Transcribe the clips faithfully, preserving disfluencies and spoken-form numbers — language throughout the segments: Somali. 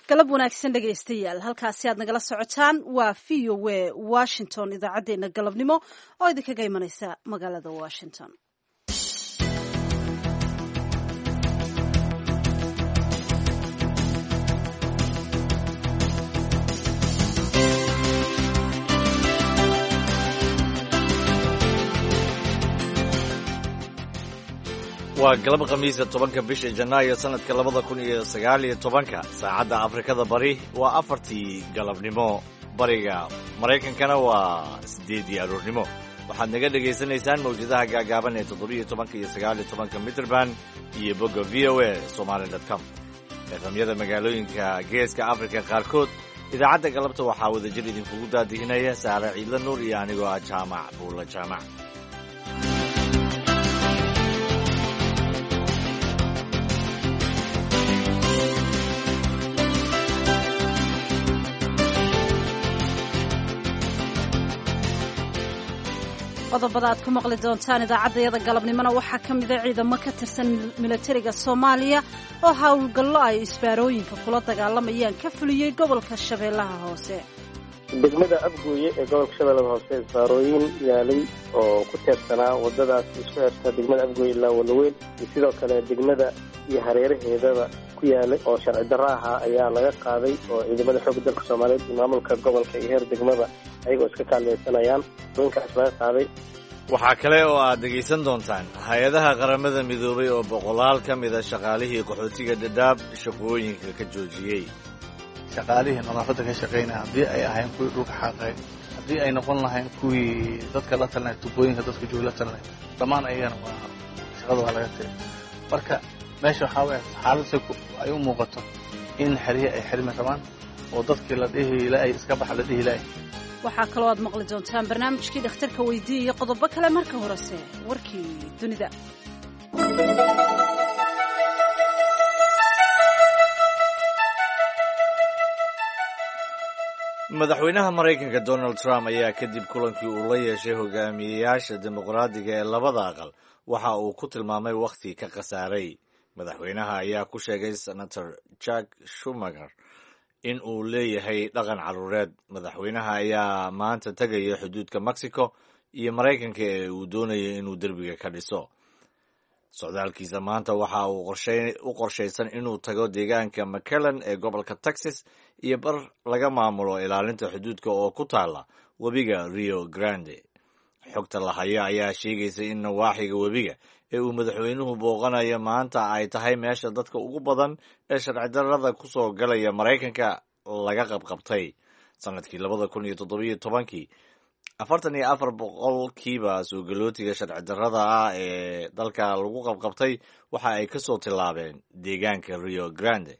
galab wanaagsan dhegaystayaal halkaasi aad nagala socotaan waa v o a washington idaacaddeenna galabnimo oo idinkaga imanaysa magaalada washington. waa galab khamiisa tobanka bisha janaayo sanadka labada kun iyo sagaal iyo tobanka saacadda afrikada bari waa afartii galabnimo bariga maraykankana waa siddeedii aroornimo waxaad naga dhegaysanaysaan mawjadaha gaagaaban ee toddobiiyo tobanka iyo sagaal iyo tobanka mitrband iyo bogga v o a somali dot com efamyada magaalooyinka geeska afrika qaarkood idaacadda galabta waxaa wadajir idinkugu daadihinaya saare ciidla nuur iyo anigoo ah jaamac buulla jaamac. qodobada aad ku maqli doontaan idaacaddayada galabnimona waxaa ka mida ciidamo ka tirsan milatariga soomaaliya oo howlgallo ay isbaarooyinka kula dagaalamayaan ka fuliyey gobolka shabeellaha hoose. degmada abgooye ee gobolka shabeellada hoose isbaarooyin yaalay oo ku teersanaa wadadaas isku xirta degmada abgooye ilaa walaweyn iyo sidoo kale degmada iyo hareeraheedaba ku yaalay oo sharci darro ahaa ayaa laga qaaday oo ciidamada xoogga dalka soomaaliyeed iyo maamulka gobolka iyo heer degmada ayagoo iska kaalmaysanayaan doonkaas laga qaaday. waxaa kale oo aad dhegaysan doontaan hay-adaha qaramada midoobay oo boqolaal ka mida shaqaalihii qaxootiga dhadhaab shaqooyinka ka joojiyey. shaqaalihii nadaafadda ka shaqaynaya haddii ay ahayn kuwii dhulka xaaqay haddii ay noqon lahayn kuwii dadka la talinay tubooyinka dadka jooga la talinay dhammaan ayagana waa shaqada waa laga tegay. marka meesha waxaa weeye xaaladse ay u muuqato in xerye ay xirmi rabaan oo dadkii la dhihi ilaahay iska baxa la dhihi ilaahay. waxaa kaloo aad maqli doontaan barnaamijkii dhakhtarka weydiiya iyo qodobo kale marka horese warkii dunida. madaxweynaha maraykanka donald trump ayaa kadib kulankii uu la yeeshay hogaamiyeyaasha dimuqraadiga ee labada aqal waxa uu ku tilmaamay wakhti ka khasaaray. madaxweynaha ayaa ku sheegay senator jack shumager in uu leeyahay dhaqan carruureed. madaxweynaha ayaa maanta tegaya xuduudka mexico iyo maraykanka ee uu doonaya inuu derbiga ka dhiso. socdaalkiisa maanta waxa uu u qorshaysan inuu tago deegaanka mcallen ee gobolka texas iyo bar laga maamulo ilaalinta xuduudka oo ku taala webiga rio grande. xogta la hayo ayaa sheegaysa in nawaaxiga webiga ee uu madaxweynuhu booqanayo maanta ay tahay meesha dadka ugu badan ee sharci darrada ku soo galaya maraykanka laga qabqabtay. sanadkii labada kun iyo toddobiyo tobankii afartan iyo afar boqolkiiba suugalootiga sharci darrada ah ee dalka lagu qabqabtay waxa ay ka soo tillaabeen deegaanka rio grande.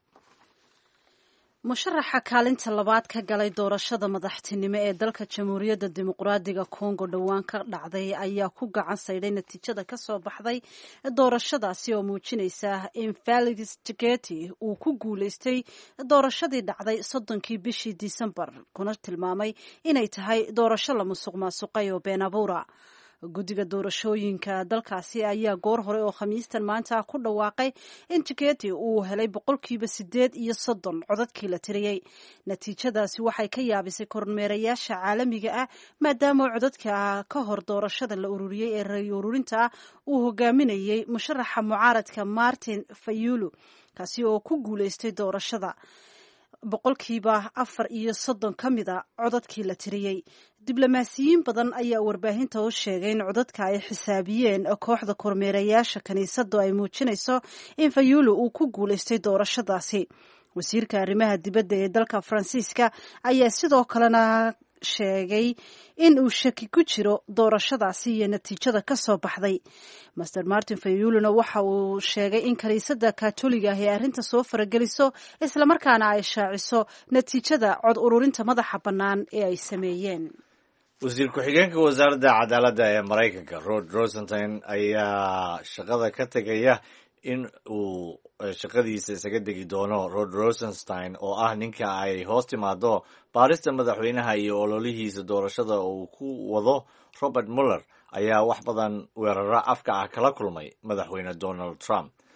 musharaxa kaalinta labaad ka galay doorashada madaxtinimo ee dalka jamhuuriyadda dimuqraadiga congo dhowaan ka dhacday ayaa ku gacan saydhay natiijada ka soo baxday doorashadaasi oo muujinaysa in felix tshisekedi uu ku guulaystay doorashadii dhacday soddonkii bishii disembar kuna tilmaamay inay tahay doorasho la musuq maasuqay oo been abuura. guddiga doorashooyinka dalkaasi ayaa goor hore oo khamiistan maanta ku dhawaaqay in tshisekedi uu helay boqolkiiba sideed iyo soddon codadkii la tiriyey. natiijadaasi waxay ka yaabisay kormeerayaasha caalamiga ah maadaama codadka ka hor doorashada la ururiyey ee ray ururinta ah uu hogaaminayey musharaxa mucaaradka martin fayulu kaasi oo ku guulaystay doorashada boqolkiiba afar iyo soddon ka mida codadkii la tiriyey. diblomaasiyiin badan ayaa warbaahinta u sheegay in codadka ay xisaabiyeen kooxda kormeerayaasha kiniisaddu ay muujinayso in fayulu uu ku guulaystay doorashadaasi. wasiirka arrimaha dibadda ee dalka faransiiska ayaa sidoo kalena sheegay in uu shaki ku jiro doorashadaasi iyo natiijada ka soo baxday. master martin fayuluna waxa uu sheegay in kiniisadda katoliga ah ee arrinta soo farageliso islamarkaana ay shaaciso natiijada cod ururinta madaxa bannaan ee ay sameeyeen. wasiir ku-xigeenka wasaaradda cadaaladda ee maraykanka rod rosenstein ayaa shaqada ka tegaya in uu shaqadiisa isaga degi doono. rod rosenstein oo ah ninka ay hoos timaado baarista madaxweynaha iyo ololihiisa doorashada uu ku wado robert muller ayaa wax badan weeraro afka ah kala kulmay madaxweyne donald trump.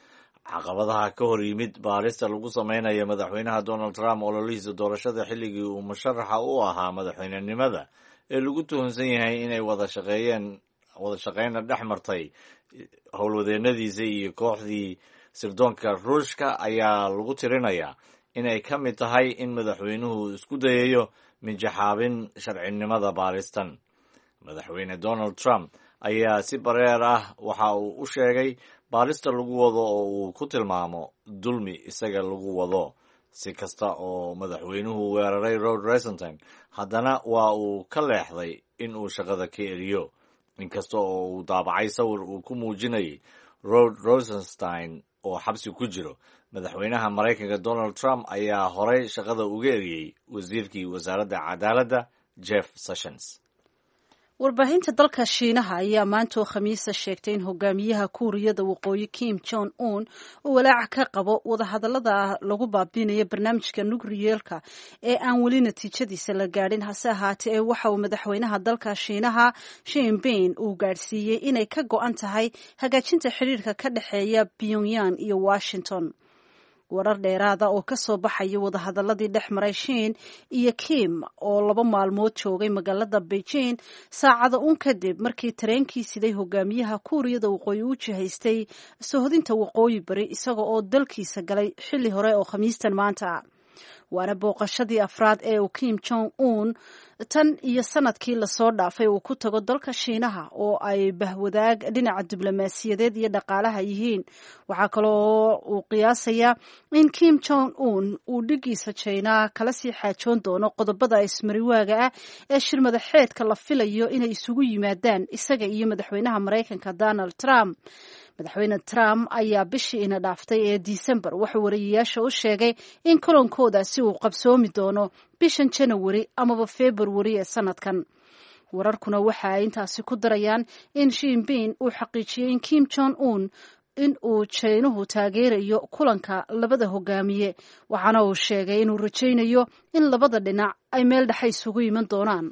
caqabadaha ka hor yimid baarista lagu samaynayo madaxweynaha Donald Trump ololihiisa doorashada xilligii uu musharaxa u ahaa madaxweynenimada ee lagu tuhunsan yahay inay wada shaqeeyeen wada shaqeyna dhex martay howlwadeenadiisa iyo kooxdii sirdoonka ruushka ayaa lagu tirinayaa inay ka mid tahay in madaxweynuhu isku dayayo minjaxaabin sharcinimada baaristan. madaxweyne Donald Trump ayaa si bareer ah waxa uu u sheegay baarista lagu wado oo uu ku tilmaamo dulmi isaga lagu wado. si kasta oo madaxweynuhu weeraray Rod Rosenstein, haddana waa uu ka leexday in uu shaqada ka eriyo. inkasta oo uu daabacay sawir uu ku muujinayay Rod Rosenstein oo xabsi ku jiro, madaxweynaha Maraykanka Donald Trump ayaa horay shaqada uga eriyey wasiirkii wasaaradda cadaaladda Jeff Sessions. warbaahinta dalka Shiinaha ayaa maanta oo Khamiista sheegtay in hogaamiyaha Kuuriyada Waqooyi Kim Jong Un uu walaac ka qabo wadahadallada lagu baabinayo barnaamijka nukliyeerka ee aan weli natiijadiisa la gaadhin. hase ahaatee waxa uu madaxweynaha dalka Shiinaha Xi Jinping uu gaadhsiiyey inay ka go'an tahay hagaajinta xiriirka ka dhexeeya Pyongyang iyo Washington. warar dheeraada oo ka soo baxaya wadahadaladii dhex maray Shiin iyo Kim oo laba maalmood joogay magaalada Beijing saacado un kadib markii tareenkii siday hogaamiyaha Kuuriyada Waqooyi u jihaystay soohodinta waqooyi bari isaga oo dalkiisa galay xilli hore oo Khamiistan maanta. waana booqashadii afraad ee uu Kim Jong Un tan iyo sanadkii lasoo dhaafay uu ku tago dalka Shiinaha oo ay bahwadaag dhinaca diblomaasiyadeed iyo dhaqaalaha yihiin. waxaa kaloo uu qiyaasayaa in Kim Jong Un uu dhigiisa China kala sii xaajoon doono qodobada ismariwaaga ah ee shir madaxeedka la filayo inay isugu yimaadaan isaga iyo madaxweynaha Maraykanka Donald Trump. madaxweyne Trump ayaa bishii ina dhaaftay ee December wuxuu wariyayaasha u sheegay in kulankoodaasi uu qabsoomi doono bishan January amaba February ee sanadkan. wararkuna waxa ay intaasi ku darayaan in Xi Jinping uu xaqiijiyay in Kim Jong Un in uu Chiinuhu taageerayo kulanka labada hogaamiye, waxaana uu sheegay inuu rajaynayo in labada dhinac ay meel dhexe isugu iman doonaan.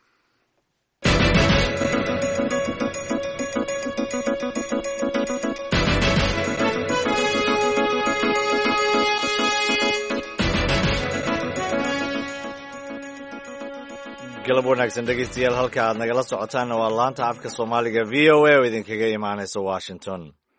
galab wanaagsan dhegeystayaal, halka aad nagala socotaanna waa laanta afka Soomaaliga V O A oo idinkaga imaanaysa Washington.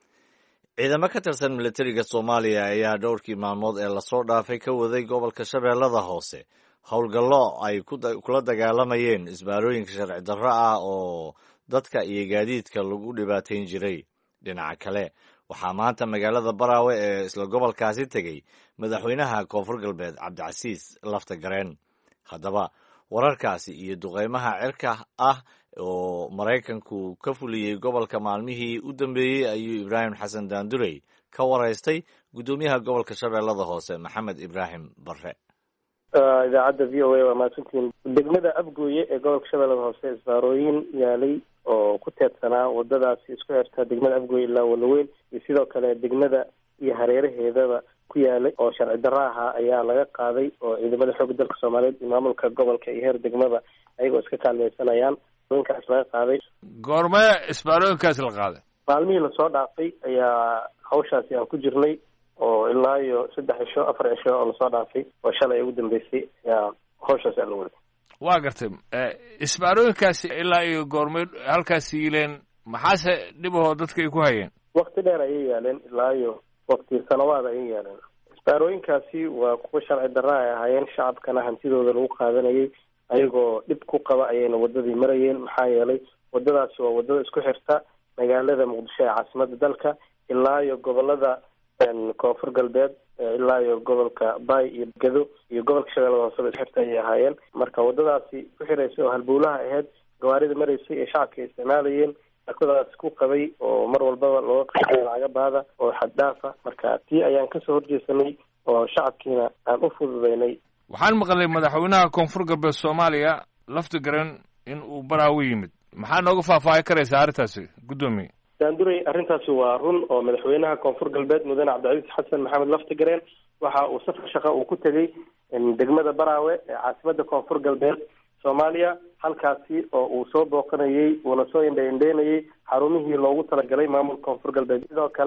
ciidamo ka tirsan militariga Soomaaliya ayaa dhowrkii maalmood ee lasoo dhaafay ka waday gobolka Shabeellada Hoose howlgallo ay kula dagaalamayeen isbaarooyinka sharci darro ah oo dadka iyo gaadiidka lagu dhibaateyn jiray. dhinaca kale waxaa maanta magaalada Baraawe ee isla gobolkaasi tegey madaxweynaha Koonfur Galbeed Cabdicasiis Laftagareen. haddaba wararkaasi iyo duqeymaha cirka ah oo Maraykanku ka fuliyey gobolka maalmihii u dambeeyey ayuu Ibraahim Xasan Daandurey ka waraystay gudoomiyaha gobolka Shabeellada Hoose Maxamed Ibraahim Barre. idaacadda V O A waa mahadsantihiin. degmada Abgooye ee gobolka Shabeellada Hoose isbaarooyin yaalay oo ku teedsanaa wadadaasi isku xirta degmada Abgooye ilaa Walaweyn iyo sidoo kale degmada iyo hareeraheedaba ku yaalay oo sharci darro ahaa ayaa laga qaaday oo ciidamada xoogga dalka Soomaaliyeed iyo maamulka gobolka iyo heer degmada ayagoo iska kaalmaysanayaan inkaas laga qaaday. goormee isbaarooyinkaas la qaaday? maalmihii lasoo dhaafay ayaa hawshaasi aan ku jirnay oo ilaa iyo saddex cisho afar cisho oo lasoo dhaafay oo shalay ugu dambeysay ayaa hawshaasi aan la waday. waa gartay isbaarooyinkaasi ilaa iyo goormee halkaas yiileen, maxaase dhibahoo dadka ay ku hayeen? wakti dheer ayay yaaleen, ilaa iyo wakti sanawaad ayay yaaleen. isbaarooyinkaasi waa kuwa sharci darro ay ahaayeen, shacabkana hantidooda lagu qaadanayay ayagoo dhib ku qaba ayayna wadadii marayeen. maxaa yeelay wadadaasi waa wadada isku xirta magaalada Muqdisho ee caasimada dalka ilaa iyo gobolada Koonfur Galbeed ilaa iyo gobolka Bay iyo Gado iyo gobolka Shabeellada Hoose isku xirta ayay ahaayeen. marka wadadaasi ku xiraysay oo halbowlaha ahayd gawaarida maraysay ee shacabka ay isticmaalayeen akadaas ku qabay oo mar walbaba loo qaaday laga baada oo xad dhaafa. marka tii ayaan kasoo horjeesanay oo shacabkiina aan u fududeynay. waxaan maqlay madaxweynaha Koonfur Galbeed Soomaaliya Laftagareen in uu Baraawe yimid. maxaa nooga faahfaahin karaysaa arrintaasi gudoomiye? Daandurey, arrintaasi waa run oo madaxweynaha Koonfur Galbeed mudane Cabdicasiis Xasan Maxamed Laftagareen waxa uu safar shaqo uu ku tegey degmada Baraawe ee caasimada Koonfur Galbeed Soomaaliya, halkaasi oo uu soo booqanayay uuna soo indhaindheynayay xarumihii loogu talagalay maamulka Koonfur Galbeed. sidoo kale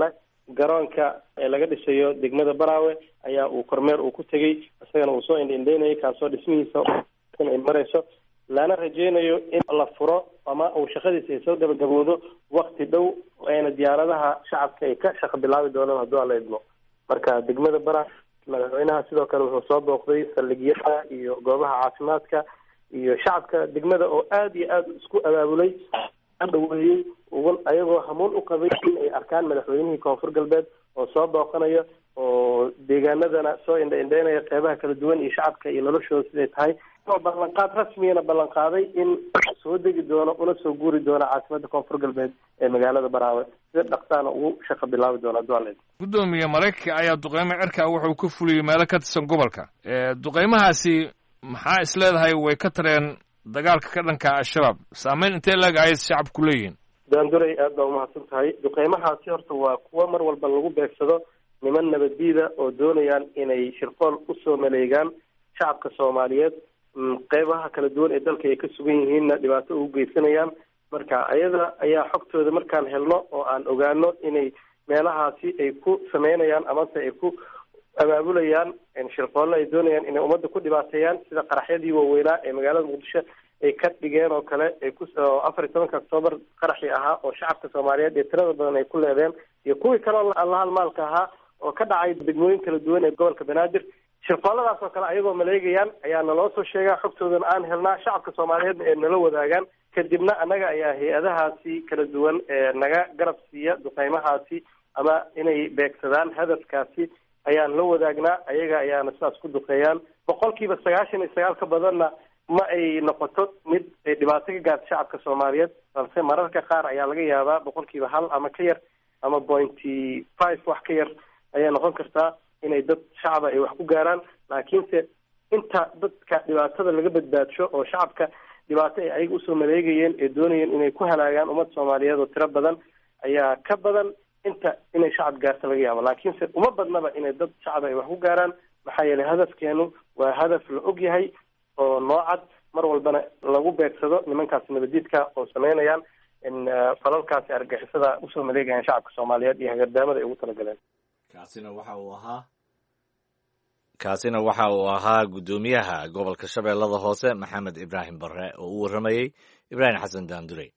garoonka ee laga dhisayo degmada Baraawe ayaa uu kormeer uu ku tegey isagana uu soo indindheynayay kaasoo dhismihiisa ay marayso lana rajeynayo in la furo ama uu shaqadiisa ay soo gabagaboodo waqti dhow ayna diyaaradaha shacabka ay ka shaqo bilaabi doonaan hadduu alla idmo marka degmada Baraawe madaxweynaha sidoo kale wuxuu soo booqday saldhigyada iyo goobaha caafimaadka iyo shacabka degmada oo aad iyo aad isku abaabulay dhaweeyay ugu ayagoo hamuun u qabay in ay arkaan madaxweynihii koonfur galbeed oo soo booqanayo oo deegaanadana soo indha-indheynaya qeybaha kala duwan iyo shacabka iyo noloshooda siday tahay oo ballanqaad rasmiyana ballanqaaday in soo degi doono una soo guuri doono caasimada koonfur galbeed ee magaalada Baraawe sida dhaqsaana ugu shaqo bilaabi doona duwaleed gudoomiye Mareykanka ayaa duqeymo cirka wuxuu ku fuliyay meelo ka tirsan gobolka ee duqeymahaasi maxaa isleedahay way ka tareen dagaalka ka dhanka al-shabaab saameyn intee laga ay shacabku leeyihiin daanduray aad baa umahadsan tahay duqeymahaasi horta waa kuwa mar walba lagu beegsado niman nabaddiida oo doonayaan inay shirqool usoo maleegaan shacabka Soomaaliyeed qeybaha kala duwan ee dalka ay ka sugan yihiinna dhibaato ugu geysanayaan marka ayada ayaa xogtooda markaan helno oo aan ogaano inay meelahaasi ay ku sameynayaan amase ay ku abaabulayaan shirqoolle ay doonayaan inay ummadda ku dhibaateeyaan sida qaraxyadii waaweynaa ee magaalada Muqdisho ay ka dhigeen oo kale ay ku afar iyo tobanka Oktoobar qaraxii ahaa oo shacabka Soomaaliyeed ee tirada badan ay ku leedeen iyo kuwii kale oo Allah maalka ahaa oo ka dhacay degmooyin kala duwan ee gobolka Banaadir shirqoolladaas oo kale ayagoo maleegayaan ayaa naloo soo sheegaa xogtoodan aan helnaa shacabka Soomaaliyeed ee nala wadaagaan kadibna annaga ayaa hay-adahaasi kala duwan ee naga garab siiya duqeymahaasi ama inay beegsadaan hadafkaasi ayaan la wadaagnaa ayaga ayaana sidaas ku duqeeyaan boqolkiiba sagaashan iyo sagaal ka badanna ma ay noqoto mid ay dhibaato ka gaarto shacabka Soomaaliyeed balse mararka qaar ayaa laga yaabaa boqolkiiba hal ama ka yar ama pointy five wax ka yar ayaa noqon kartaa inay dad shacaba ay wax ku gaaraan laakiinse inta dadka dhibaatada laga badbaadsho oo shacabka dhibaato ay ayaga usoo maleegayeen ee doonayeen inay ku halaagaan ummad Soomaaliyeed oo tiro badan ayaa ka badan inta inay shacab gaarto laga yaabo laakiinse uma badnaba inay dad shacab ay wax ku gaaraan maxaa yeelay hadafkeenu waa hadaf la og yahay oo noocad mar walbana lagu beegsado nimankaasi nabadiidka oo sameynayaan in falalkaasi argixisada usoo maleegayaan shacabka Soomaaliyeed iyo hagardaamada ay ugu talagaleen kaasina waxa uu ahaa kaasina waxa uu ahaa gudoomiyaha gobolka Shabeellada Hoose Maxamed Ibraahim Barre oo u waramayay Ibraahim Xasan Daandure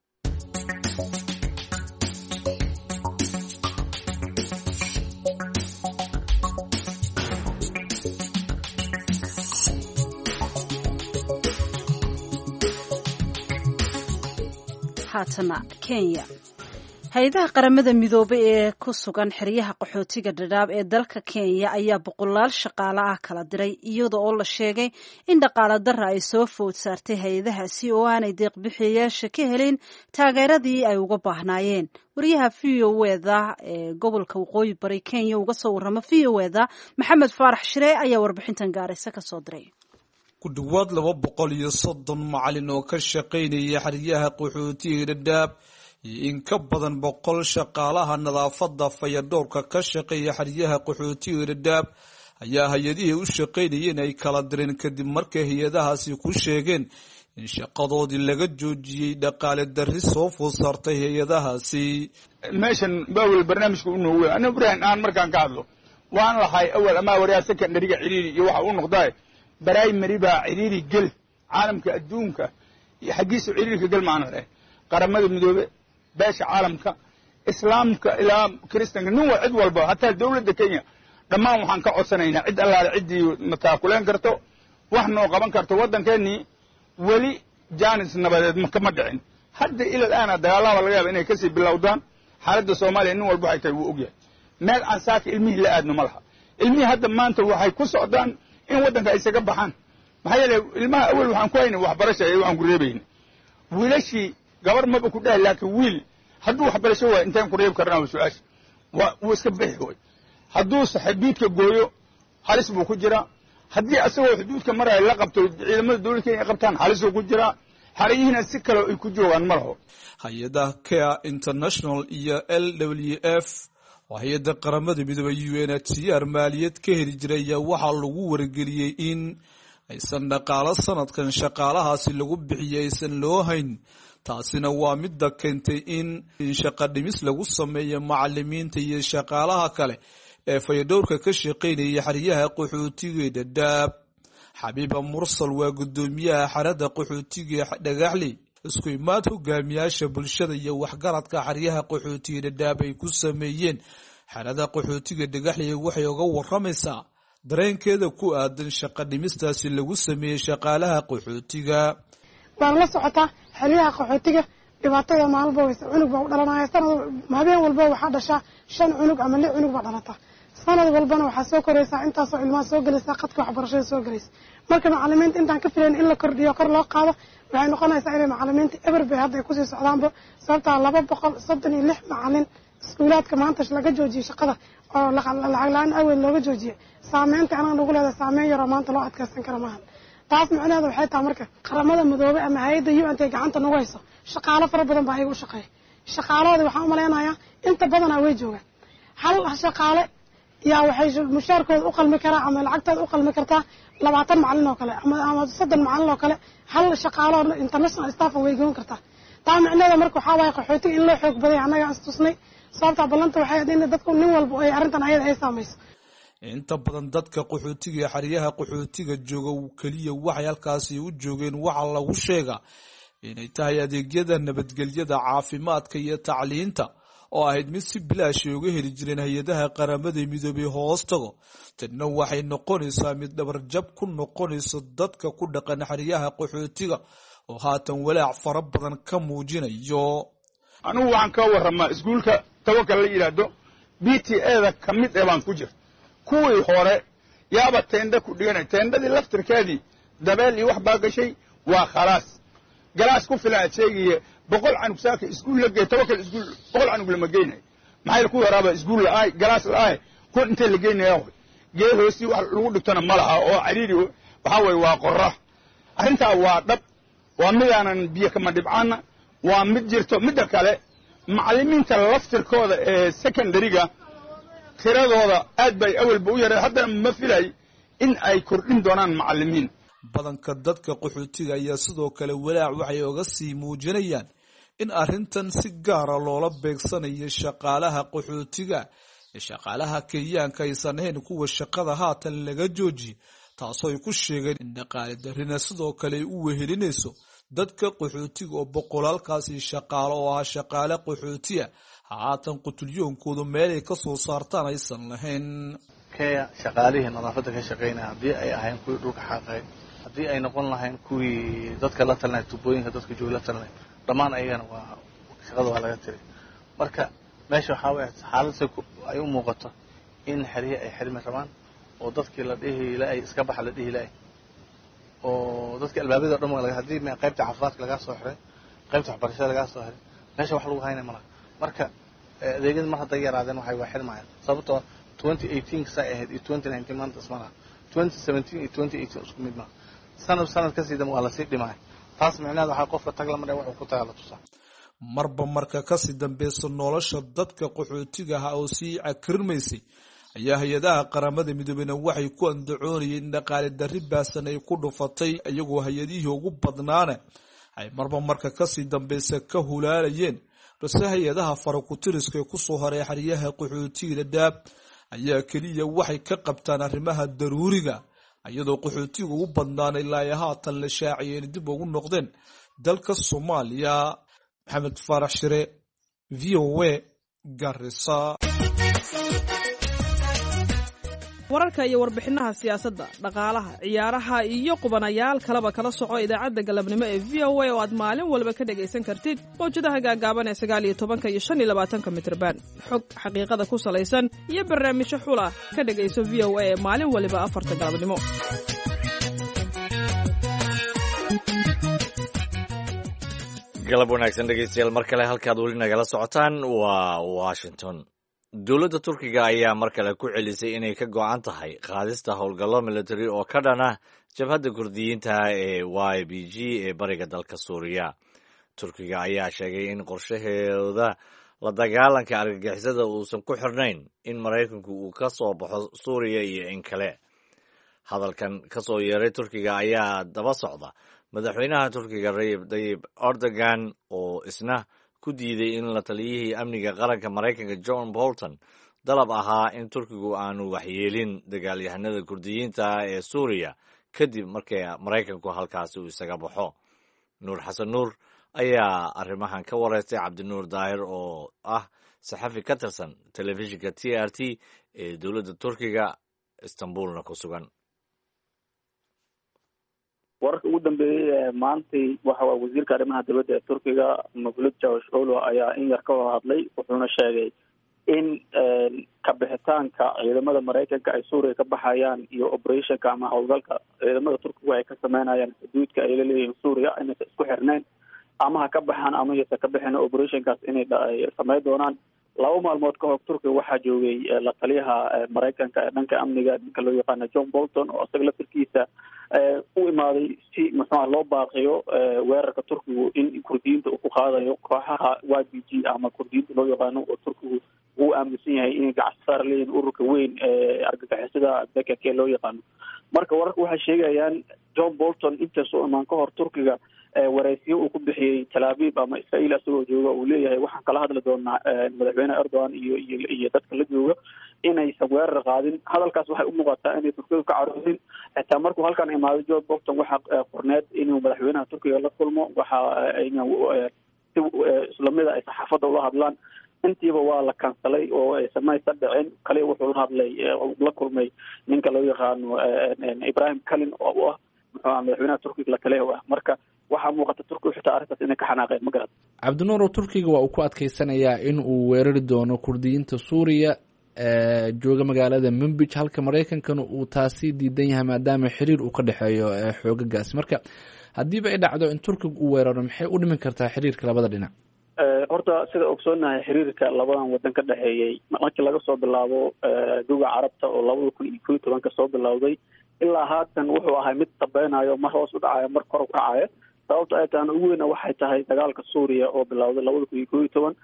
haatana Kenya hay-adaha qaramada midoobay ee ku sugan xeryaha qaxootiga Dadaab ee dalka Kenya ayaa boqolaal shaqaale ah kala diray iyadoo oo la sheegay in dhaqaale darro ay soo food saartay hay-adahaasi oo aanay deeq bixiyayaasha ka helin taageeradii ay uga baahnaayeen wariyaha V O E-da ee gobolka waqooyi bari Kenya uga soo warrama V O E-da Maxamed Faarax Shire ayaa warbixintan gaaraysa ka soo diray ku dhawaad laba boqol iyo soddon macallin oo ka shaqaynaya xeryaha qaxootiga Dadaab iyo in ka badan boqol shaqaalaha nadaafadda fayadhowrka ka shaqeeya xeryaha qaxootiga Dadaab ayaa hay-adihii u shaqaynayeen ay kala direen kadib markay hay-adahaasi ku sheegeen in shaqadoodii laga joojiyey dhaqaale darri soo food saartay hay-adahaasi meeshan baawil barnaamijka u noowe ana Ibrahim aan markaan ka hadlo waan lahay awal ama wariyaa secondary-ga ciriiri iyo waxa uu noqday primary baa ciriiri gel caalamka adduunka iyo xagiisa ciriirka gel macna leh qaramada midoobe beesha caalamka islaamka ilaa kristanka nin wal cid walba hataa dawladda Kenya dhammaan waxaan ka codsanaynaa cid allaale ciddii mataakuleen karto wax noo qaban karto waddankeennii weli jaanis nabadeed ma kama dhicin hadda ila aana dagaalada laga yaaba inay kasii bilowdaan xaaladda Soomaaliya nin walba waxay tahay wuu ogyahay meel aan saaka ilmihii la aadno ma laha ilmihii hadda maanta waxay ku socdaan in waddanka ay isaga baxaan maxaa yeelay ilmaha awal waxaan ku haynay waxbarasho ee waxaan ku reebaynay wiilashii gabar maba ku dhahay laakiin wiil hadduu waxbarasho waayo intaan ku reebi karnaa su-aasha waa wuu iska bixi way hadduu xuduudka gooyo halis buu ku jiraa haddii asagoo xuduudka maraya la qabto ciidamada dowladda Kenya qabtaan halis buu ku jiraa xariyihiina si kale ay ku joogaan ma laho hay-adaha Care International iyo L W F hay-adda qaramada midoobay U N H C R maaliyad ka heli jiray ayaa waxaa lagu wargeliyey in aysan dhaqaalo sanadkan shaqaalahaasi lagu bixiyey aysan loo hayn taasina waa midda keentay in shaqo dhimis lagu sameeyo macalimiinta iyo shaqaalaha kale ee fayadhowrka ka shaqaynaya xeryaha qaxootiga Dadaab. Xabiiba Mursal waa gudoomiyaha xerada qaxootiga Dhagaxley. Isku imaad hogaamiyaasha bulshada iyo waxgaradka xeryaha qaxootiga Dadaab ay ku sameeyeen xerada qaxootiga Dhagaxley waxay uga waramaysaa dareenkeeda ku aadan shaqo dhimistaasi lagu sameeyay shaqaalaha qaxootiga. baan la socotaa xeryaha qaxootiga dhibaatada maalba way cunug baa u dhalanaya sanad habeen walba waxa dhasha shan cunug ama lix cunug baa dhalata sanad walbana waxa soo koraysa intaas oo ilmaha soo galaysa qadka waxbarashada soo galaysa marka macallimiinta intaan ka filayn in la kordhiyo kor loo qaado waxay noqonaysaa inay macallimiinta eber bay hadda ku sii socdaanba sababta laba boqol soddon iyo lix macallin iskuulaadka maanta laga joojiyay shaqada oo lacag la'aan awal looga joojiyay saameynta anaga nagu leedahay saameyn yar oo maanta loo adkeysan karo maahan taas macnaheedu waxay tahay marka qaramada midoobay ama hay'adda U N ta gacanta nagu hayso shaqaale fara badan baa ay u shaqeeyay shaqaalada waxaan u maleynayaa inta badan way joogaan hal shaqaale yaa waxay mushaarkooda u qalmi karaa ama lacagtooda u qalmi kartaa labaatan macallin oo kale ama ama soddon macallin oo kale hal shaqaale international staff way goon kartaa taa macnaheedu marka waxa waay qaxootiga in loo xoog baday anaga istusnay sababta balanta waxay ahayd in dadku nin walba ay arrintan ayada ay saamayso. inta badan dadka qaxootiga xeryaha qaxootiga jooga kaliya waxay halkaasi u joogeen waxa lagu sheegaa inay tahay adeegyada nabadgelyada caafimaadka iyo tacliinta oo ahayd mid si bilaash uga heli jireen hay'adaha qaramada midoobay hoos tago tanna waxay noqonaysaa mid dhabar jab ku noqonaysa dadka ku dhaqan xeryaha qaxootiga oo haatan walaac fara badan ka muujinayo. anigu waxaan ka waramaa iskuulka Tawakkal la yiraahdo B T A da kamid ee baan ku jir kuwii hore yaaba teenda ku dhiganay teendadii laftirkeedii dabeel iyo wax baa gashay waa khalaas galaas ku filan sheegiye boqol canug saaka iskuul la geey Tawakkal iskuul boqol canug lama geynay maxay ku waraaba iskuul la ay galaas la ay ku inta la geynay geey hoosi wax lagu dhigtana malaha oo cariiri waxa way waa qorra arinta waa dhab waa midaanan biyo kama dhibcaana waa mid jirto midda kale macallimiinta laftirkooda ee secondary-ga tiradooda aad bay awalba u yaray hadda ma filay in ay kordhin doonaan macallimiin badanka dadka qaxootiga ayaa sidoo kale walaac waxay uga sii muujinayaan in arrintan si gaar ah loola beegsanayo shaqaalaha qaxootiga ee shaqaalaha Kenyaanka aysan ahayn kuwa shaqada haatan laga joojiyay taasoo ay ku sheegeen in dhaqaale darrina sidoo kale ay u wehelinayso dadka qaxootiga oo boqolaalkaasi shaqaale oo ah shaqaale qaxootiga haatan qutulyoonkoodu meel ay ka soo saartaan aysan lahayn. Kaya shaqaalihii nadaafadda ka shaqeynaya haddii ay ahayn kuwii dhulka xaaqay haddii ay noqon lahayn kuwii dadka la talinay tubooyinka dadka jooga la talinay dhammaan ayagana waa shaqada waa laga tiray marka meesha waxaa weeye xaaladda ay u muuqato in xiriye ay xirmi rabaan oo dadkii la dhihi ilaa iska baxa la dhihi ilaa oo dadka albaabada dhan laga hadii ma qaybta caafimaadka laga soo xiray qaybta waxbarashada laga soo xiray meesha wax lagu haynay malaha marka adeegyada mar hadda yaraadeen waxay waa xirmayaan sababtoo twenty eighteen sa ahayd iyo twenty nineteen maanta ismana twenty seventeen iyo twenty eighteen isku mid ma sanad sanad ka sii dam waa la sii dhimay taas macnaheedu waxa qofka tag la maray wuxuu ku tagala tusaa marba marka ka sii dambeeyso nolosha dadka qaxootiga ah oo sii akirmaysay ayaa hay'adaha qaramada midoobay waxay ku andacoonayeen dhaqaale darri baasan ay ku dhufatay iyagoo hay'adihii ugu badnaana ay marba marka ka sii dambeeysa ka hulaalayeen balse hay'adaha farakutiriska ku soo horay xariyaha qaxootiga Dadaab ayaa kaliya waxay ka qabtaan arrimaha daruuriga iyadoo qaxootiga ugu badnaan ilaa haatan la shaaciyeen dib ugu noqdeen dalka Soomaaliya. Maxamed Farax Shire V O A Garissa. wararka iyo warbixinaha siyaasadda dhaqaalaha ciyaaraha iyo qubanayaal kaleba kala soco idaacadda galabnimo ee V O A oo aad maalin walba ka dhagaysan kartid mawjadaha gaagaaban ee sagaal iyo tobanka iyo shan iyo labaatanka mitirban xog xaqiiqada ku salaysan iyo barnaamijyo xula ka dhagayso V O A ee maalin waliba afarta galabnimo. galab wanaagsan dhegeystayaal mar kale halkaad weli nagala socotaan waa Washington. dowladda Turkiga ayaa mar kale ku celisay inay ka go'an tahay qaadista howlgallo military oo ka dhan ah jabhadda Kurdiyiinta ee Y P G ee bariga dalka Suuriya. Turkiga ayaa sheegay in qorshaheeda la dagaalanka argagixisada uusan ku xirnayn in Maraykanku uu ka soo baxo Suuriya iyo in kale. hadalkan ka soo yeeray turkiga ayaa daba socda madaxweynaha turkiga Recep Tayyip Erdogan oo isna ku diiday in la taliyihii amniga qaranka Maraykanka John Bolton dalab ahaa in turkigu aanu waxyeelin dagaalyahanada kurdiyiinta ee Suuriya kadib markii Maraykanku halkaasi uu isaga baxo. Nuur Xasan Nuur ayaa arrimahan ka wareystay Cabdinuur Daahir oo ah saxafi ka tirsan telefishinka T R T ee dowladda Turkiga Istanbulna ku sugan. wararka ugu dambeeyay maantay waxa waa wasiirka arrimaha dibadda ee Turkiga Mevlut Cavusoglu ayaa in yar ka hadlay wuxuuna sheegay in ka bixitaanka ciidamada Maraykanka ay Suuriya ka baxayaan iyo operationka ama howlgalka ciidamada Turkiga ay ka sameynayaan xuduudka ay la leeyihiin Suuriya inay isku xirneen ama ha ka baxaan ama ay ka bixin operationkaas inay sameyn doonaan. laba maalmood ka hor Turkiga waxaa joogay la taliyaha Maraykanka ee dhanka amniga ninka loo yaqaan John Bolton oo isaga laftirkiisa u imaaday si muxuu loo baaqiyo weerarka Turkigu in kurdiyiinta uu ku qaadayo kooxaha Y P G ama kurdiyiinta loo yaqaano oo Turkigu uu aaminsan yahay inay gacsar leeyihiin ururka weyn ee argagixisada B K K loo yaqaano. marka wararku waxay sheegayaan John Bolton inta soo imaan ka hor Turkiga waraysiyo uu ku bixiyay Tel Aviv ama Israel asagoo jooga uu leeyahay waxaan kala hadli doonaa madaxweyne Erdogan iyo iyo dadka la jooga inay weerar qaadin. hadalkaas waxay u muuqataa inay Turkiga ka caroodin xitaa markuu halkan imaaday John Bolton waxa qorneed inuu madaxweynaha Turkiga la kulmo waxa islamida ay saxaafadda ula hadlaan intiiba waa la kansalay oo ay samaysa dhicin kale wuxuu la hadlay la kulmay ninka loo yaqaano Ibrahim Kalin oo ah muxuu madaxweynaha Turkiga la kale ah. marka waxaa muuqata Turkiga xitaa arrintaas inay ka xanaaqeen magarad. Cabdinuur Turkiga waa uu ku adkeysanayaa in uu weerari doono kurdiyiinta Suuriya ee jooga magaalada Manbij halka Maraykankana uu taasi diidan yahay maadaama xiriir uu ka dhaxeeyo xoogagaas. marka hadiiba ay dhacdo in Turkiga uu weeraro maxay u dhiman kartaa xiriirka labada dhinac? horta sida ogsoonahay xiriirka labadan wadan ka dhaxeeyay markii laga soo bilaabo duga Carabta oo laba kun iyo kow iyo toban ka soo bilowday ilaa haatan wuxuu ahay mid tabeynayo mar hoos u dhacayo mar kor u kacayo. sababta ay tahay ugu weyn waxay tahay dagaalka Suuriya oo bilowday laba kun iyo kow iyo toban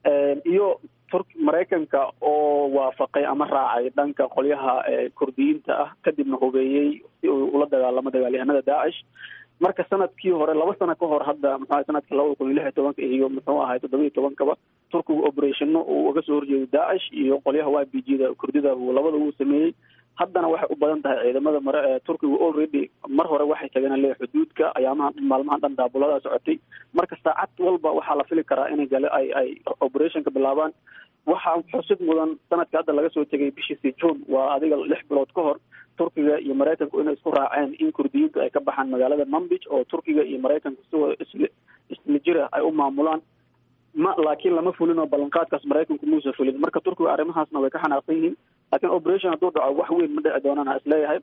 iyo Turki Maraykanka oo waafaqay ama raacay dhanka qolyaha kurdiyiinta ah kadibna hubeeyay si uu ula dagaalamo dagaalyahanada Daesh. marka sanadkii hore laba sano ka hor hadda muxuu sanadkii laba kun iyo lix iyo toban iyo muxuu ahay toddoba iyo toban kaba Turkigu operationno uu uga soo horjeeday Daesh iyo qolyaha Y P G da kurdida uu labada uu sameeyay. haddana waxay u badan tahay ciidamada Turkigu already mar hore waxay tageen leeyahay xuduudka ayaamaha maalmaha dhan daabulada socotay. marka saacad walba waxaa la fili karaa inay gal ay ay operationka bilaabaan. waxaa xusid mudan sanadka hadda laga soo tagay bishii June waa adiga lix bilood ka hor Turkiga iyo Maraykanku inay isku raaceen in kurdiyiintu ay ka baxaan magaalada Manbij oo Turkiga iyo Maraykanku si isla jira ay u maamulaan. ma laakiin lama fulin oo ballanqaadkaas Maraykanku muusa fulin. marka Turkiga arrimahaasna way ka xanaaqsan yihiin laakiin operation hadduu dhaco wax weyn ma dhici doonaan isleeyahay.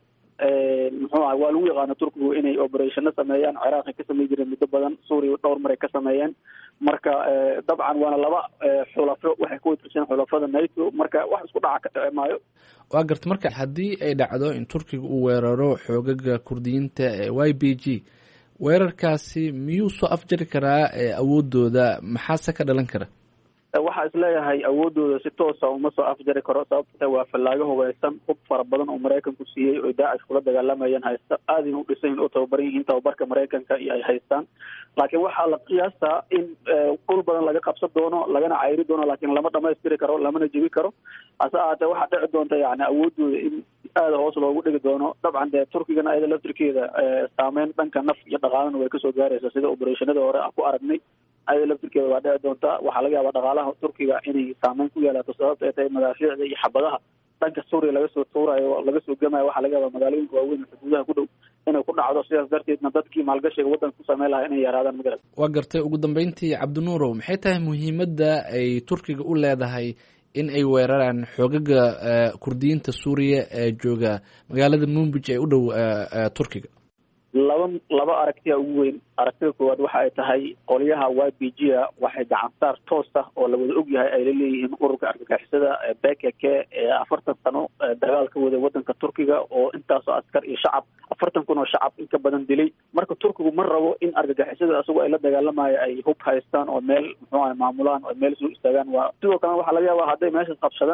muxuu ahaa waa lagu yaqaano Turkigu inay operationno sameeyaan Ciraaq ka sameey jireen muddo badan Suuriya dhowr mar ay ka sameeyeen. marka dabcan waana laba xulafo waxay ku tirsan xulafada NATO marka wax isku dhaca ka dhici maayo. waa garta marka haddii ay dhacdo in Turkiga uu weeraro xoogaga kurdiyiinta ee Y P G weerarkaasi miyuu soo afjari karaa awoodooda maxaase ka dhalan kara? waxaa isleeyahay awoodooda si toosa uma soo afjari karo sababta waa fallaago hubeysan hub fara badan oo Maraykanku siiyey oo Daesh kula dagaalamayeen haysta aadin u dhisan oo tababaran yihiin tababarka Maraykanka iyo ay haystaan. laakiin waxaa la qiyaastaa in dhul badan laga qabsan doono lagana cayri doono laakiin lama dhamaystiri karo lamana jebi karo. hase ahaatee waxaa dhici doonta yani awoodooda in aada hoos loogu dhigi doono. dabcan dee Turkigana ayada laftirkeeda saameyn dhanka naf iyo dhaqaalana way kasoo gaaraysaa sida operationada hore aan ku aragnay. ayada laftirkeeda waa dhici doonta. waxaa laga yaabaa dhaqaalaha Turkiga inay saameyn ku yeelato sababta ay tahay madaafiicda iyo xabadaha dhanka Suuriya laga soo tuurayo laga soo gamayo. waxaa laga yaabaa magaalooyinka waaweyn xuduudaha ku dhow inay ku dhacdo sidaas darteedna dadkii maalgashiga waddanka ku sameyn lahaa inay yaraadaan magarad. waa gartay ugu dambeyntii Cabdinuurow maxay tahay muhiimadda ay Turkiga u leedahay in ay weeraraan xoogaga kurdiyiinta Suuriya ee jooga magaalada Manbij ee u dhow Turkiga? laba laba aragtiya ugu weyn. aragtida koowaad waxa ay tahay qolyaha Y P G waxay gacan saar toos ah oo la wada og yahay ay leeyihiin ururka argagixisada ee B K K ee afartan sano dagaal ka wada wadanka Turkiga oo intaasoo askar iyo shacab afartan kun oo shacab in ka badan dilay. marka Turkigu ma rabo in argagixisada asagoo ay la dagaalamayo ay hub haystaan oo meel muxuu maamulaan oo meel soo istaagaan. waa sidoo kale waxa laga yaabaa hadday meesha qabsadaan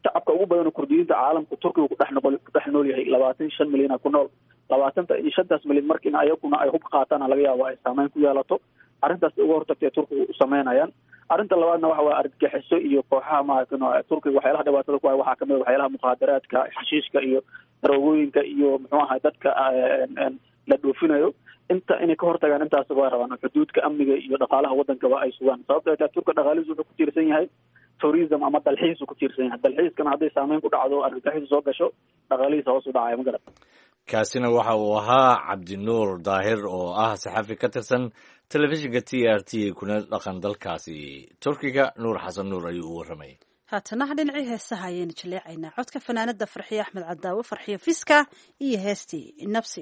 shacabka ugu badan oo kurdiyiinta caalamka turkiga ku dhex noqol ku dhex nool yahay labaatan shan milyan ku nool labaatanta iyo shantaas milyan marka in ayaguna ay hub qaataan laga yaabo ay saameyn ku yeelato arrintaas uga hortagtay turkiga u sameynayaan arrinta labaadna waxa waa argagixiso iyo kooxaha maaragtay turkiga waxyaalaha dhibaatada ku hay waxaa kamid waxyaalaha mukhaadaraadka xashiishka iyo daroogooyinka iyo muxuu ahay dadka la dhoofinayo inta inay ka hortagaan intaas waa rabaan xuduudka amniga iyo dhaqaalaha wadankaba ay sugaan sababtoo ah turka dhaqaalihiisu wuxuu ku tiirsan yahay tourism ama dalxiis ku tiirsan yahay dalxiiskana hadday saameyn ku dhacdo argagixiso soo gasho dhaqaalihiisa hoos u dhacaya ma garan kaasina waxa uu ahaa cabdinuur daahir oo ah saxafi ka tirsan telefishinka t r t kuna dhaqan dalkaasi turkiga nuur xasan nuur ayuu u warramayay haatana dhinacii heesaha ayaynu jaleecaynaa codka fanaanada farxiye axmed cadaawe farxiye fiska iyo heestii nabsi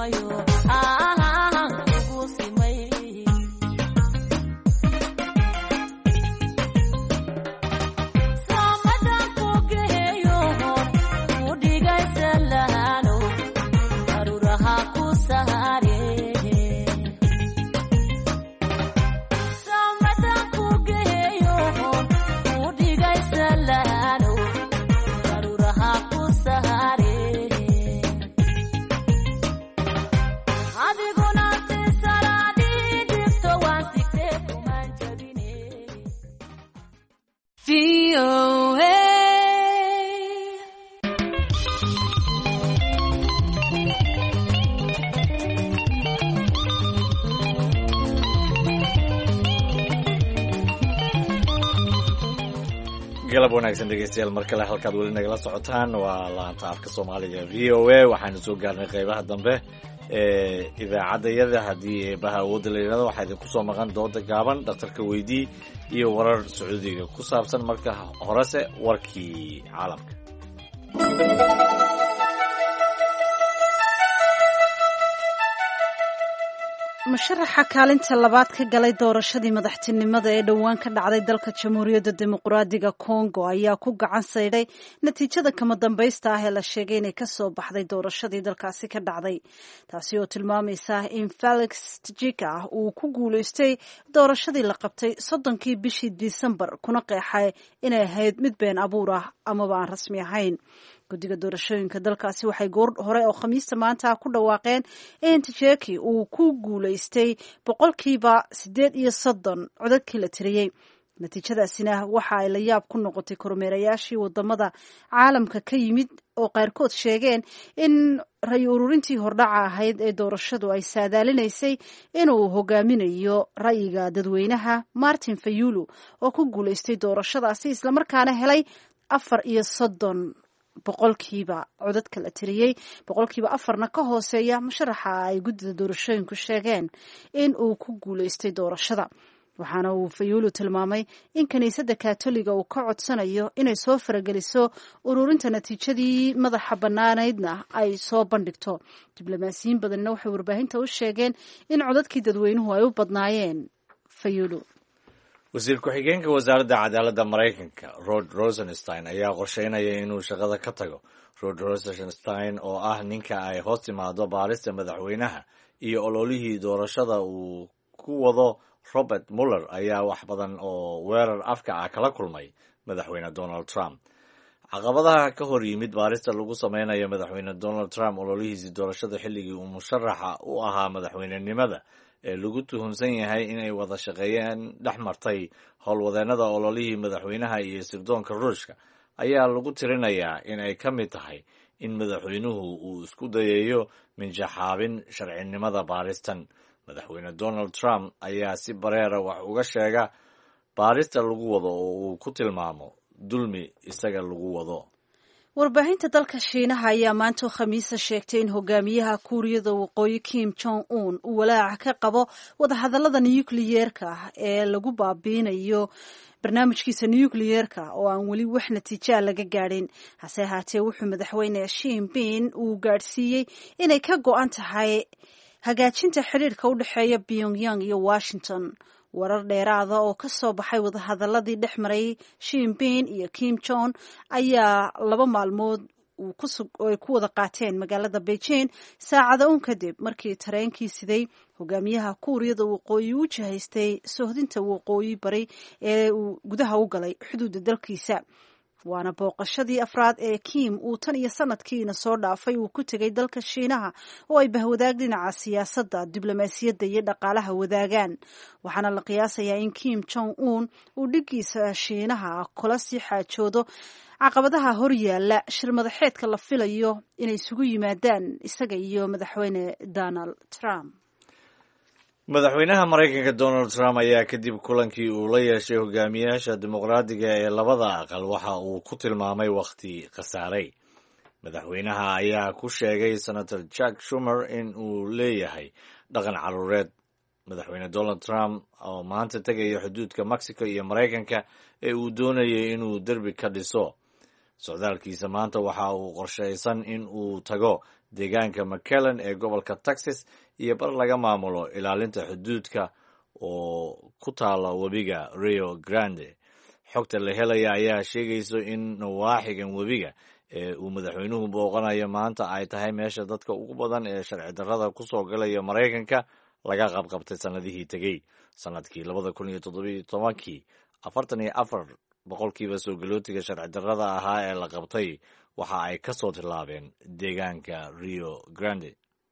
galab wanaagsan dhegeystayaal mar kale halkaad weli nagala socotaan waa laanta afka soomaaliga v o a waxaanu soo gaarnay qeybaha dambe ee idaacaddayada haddii eebaha awoodda la yidhahdo waxaa idinku soo maqan dooda gaaban dhakhtarka weydii iyo warar sacuudiga ku saabsan marka horese warkii caalamka. musharaxa kaalinta labaad ka galay doorashadii madaxtinimada ee dhowaan ka dhacday dalka jamhuuriyadda dimuqraadiga Congo ayaa ku gacan saydhay natiijada kama dambaysta ah ee la sheegay inay ka soo baxday doorashadii dalkaasi ka dhacday, taasi oo tilmaamaysa in Felix Tshisekedi uu ku guulaystay doorashadii la qabtay soddonkii bishii Disembar kuna qeexay inay ahayd mid been abuur ah amaba aan rasmi ahayn. guddiga doorashooyinka dalkaasi waxay goor hore oo khamiista maanta ku dhawaaqeen in Tshisekedi uu ku guulaystay boqolkiiba siddeed iyo soddon codadkii la tiriyey. natiijadaasina waxa ay la yaab ku noqotay kormeerayaashii wadamada caalamka ka yimid oo qaarkood sheegeen in ray ururintii hordhaca ahayd ee doorashadu ay saadaalinaysay inuu hogaaminayo ra'yiga dadweynaha Martin Fayulu oo ku guulaystay doorashadaasi islamarkaana helay afar iyo soddon boqolkiiba codadka la tiriyey, boqolkiiba afarna ka hooseeya musharaxa ay guddida doorashooyinku sheegeen in uu ku guulaystay doorashada. waxaana uu Fayulu tilmaamay in kaniisadda Kaatoliga uu ka codsanayo inay soo farageliso ururinta natiijadii madaxa bannaanaydna ay soo bandhigto. diblomaasiyiin badanna waxay warbaahinta u sheegeen in codadkii dadweynuhu ay u badnaayeen Fayulu. wasiir ku-xigeenka wasaaradda cadaaladda Maraykanka Rod Rosenstein ayaa qorsheynaya inuu shaqada ka tago. Rod Rosenstein oo ah ninka ay hoos timaado baarista madaxweynaha iyo ololihii doorashada uu ku wado Robert Mueller ayaa wax badan oo weerar afka ah kala kulmay madaxweyne Donald Trump. caqabadaha ka hor yimid baarista lagu sameynayo madaxweyne Donald Trump ololihiisii doorashada xilligii uu musharaxa u ahaa madaxweynenimada ee lagu tuhunsan yahay inay wada shaqeeyeen dhex martay howlwadeennada ololihii madaxweynaha iyo sirdoonka Ruushka ayaa lagu tirinayaa in ay ka mid tahay in madaxweynuhu uu isku dayayo minjaxaabin sharcinimada baaristan. madaxweyne Donald Trump ayaa si bareera wax uga sheega baarista lagu wado oo uu ku tilmaamo dulmi isaga lagu wado. warbaahinta dalka Shiinaha ayaa maanta Khamiista sheegtay in hogaamiyaha Kuuriyada Waqooyi Kim Jong Un uu walaac ka qabo wadahadallada nukliyeerka ee lagu baabiinayo barnaamijkiisa nukliyeerka oo aan weli wax natiijo laga gaadhin. hase ahaatee wuxuu madaxweyne Xi Jinping uu gaadhsiiyey inay ka go'an tahay hagaajinta xiriirka u dhexeeya Pyongyang iyo Washington. warar dheeraada oo ka soo baxay wadahadaladii dhex maray Xi Jinping iyo Kim Jong ayaa laba maalmood ay ku wada qaateen magaalada Beijing saacado un kadib markii tareenkii siday hogaamiyaha Kuuriyada Waqooyi uu jihaystay sohdinta waqooyi bari ee uu gudaha u galay xuduudda dalkiisa. waana booqashadii afraad ee Kim uu tan iyo sanadkiina soo dhaafay uu ku tegay dalka Shiinaha oo ay bahwadaag dhinaca siyaasadda, diblomaasiyadda iyo dhaqaalaha wadaagaan. waxaana la qiyaasayaa in Kim Jong Un uu dhigiisa Shiinaha kula sii xaajoodo caqabadaha horyaala shir madaxeedka la filayo inay isugu yimaadaan isaga iyo madaxweyne Donald Trump. madaxweynaha Maraykanka Donald Trump ayaa kadib kulankii uu la yeeshay hogaamiyaasha dimuqraadiga ee labada aqal waxa uu ku tilmaamay wakhti khasaaray. madaxweynaha ayaa ku sheegay Senator Chuck Schumer in uu leeyahay dhaqan caruureed. madaxweyne Donald Trump oo maanta tegaya xuduudka Mexico iyo Maraykanka ee uu doonayay inuu derbi ka dhiso. socdaalkiisa maanta waxa uu qorshaysan in uu tago deegaanka mcallen ee gobolka texas iyo bar laga maamulo ilaalinta xuduudka oo ku taala webiga rio grande. xogta la helaya ayaa sheegayso in nawaaxigan webiga ee uu madaxweynuhu booqanayo maanta ay tahay meesha dadka ugu badan ee sharci darrada ku soo galaya maraykanka laga qabqabtay sanadihii tegey. sanadkii labada kun iyo toddobiyo tobankii afartan iyo afar boqolkiiba soo galootiga sharci darrada ahaa ee la qabtay waxa ay ka soo tilaabeen deegaanka rio grande.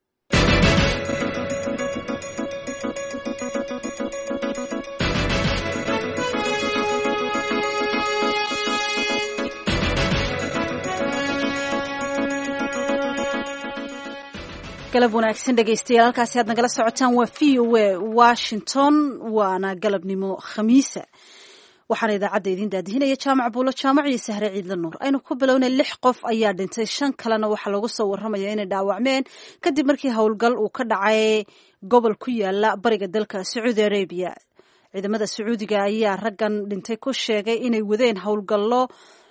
galab wanaagsan dhegaystayaal, halkaasi aad nagala socotaan waa v o a Washington, waana galabnimo khamiisa. waxaana idaacadda idin daadihinaya jaamac buulo jaamac iyo sahre ciidla nuur. aynu ku bilownay lix qof ayaa dhintay, shan kalena waxaa lagu soo warramaya inay dhaawacmeen kadib markii howlgal uu ka dhacay gobol ku yaala bariga dalka Sacuudi Arabia. ciidamada Sacuudiga ayaa raggan dhintay ku sheegay inay wadeen howlgallo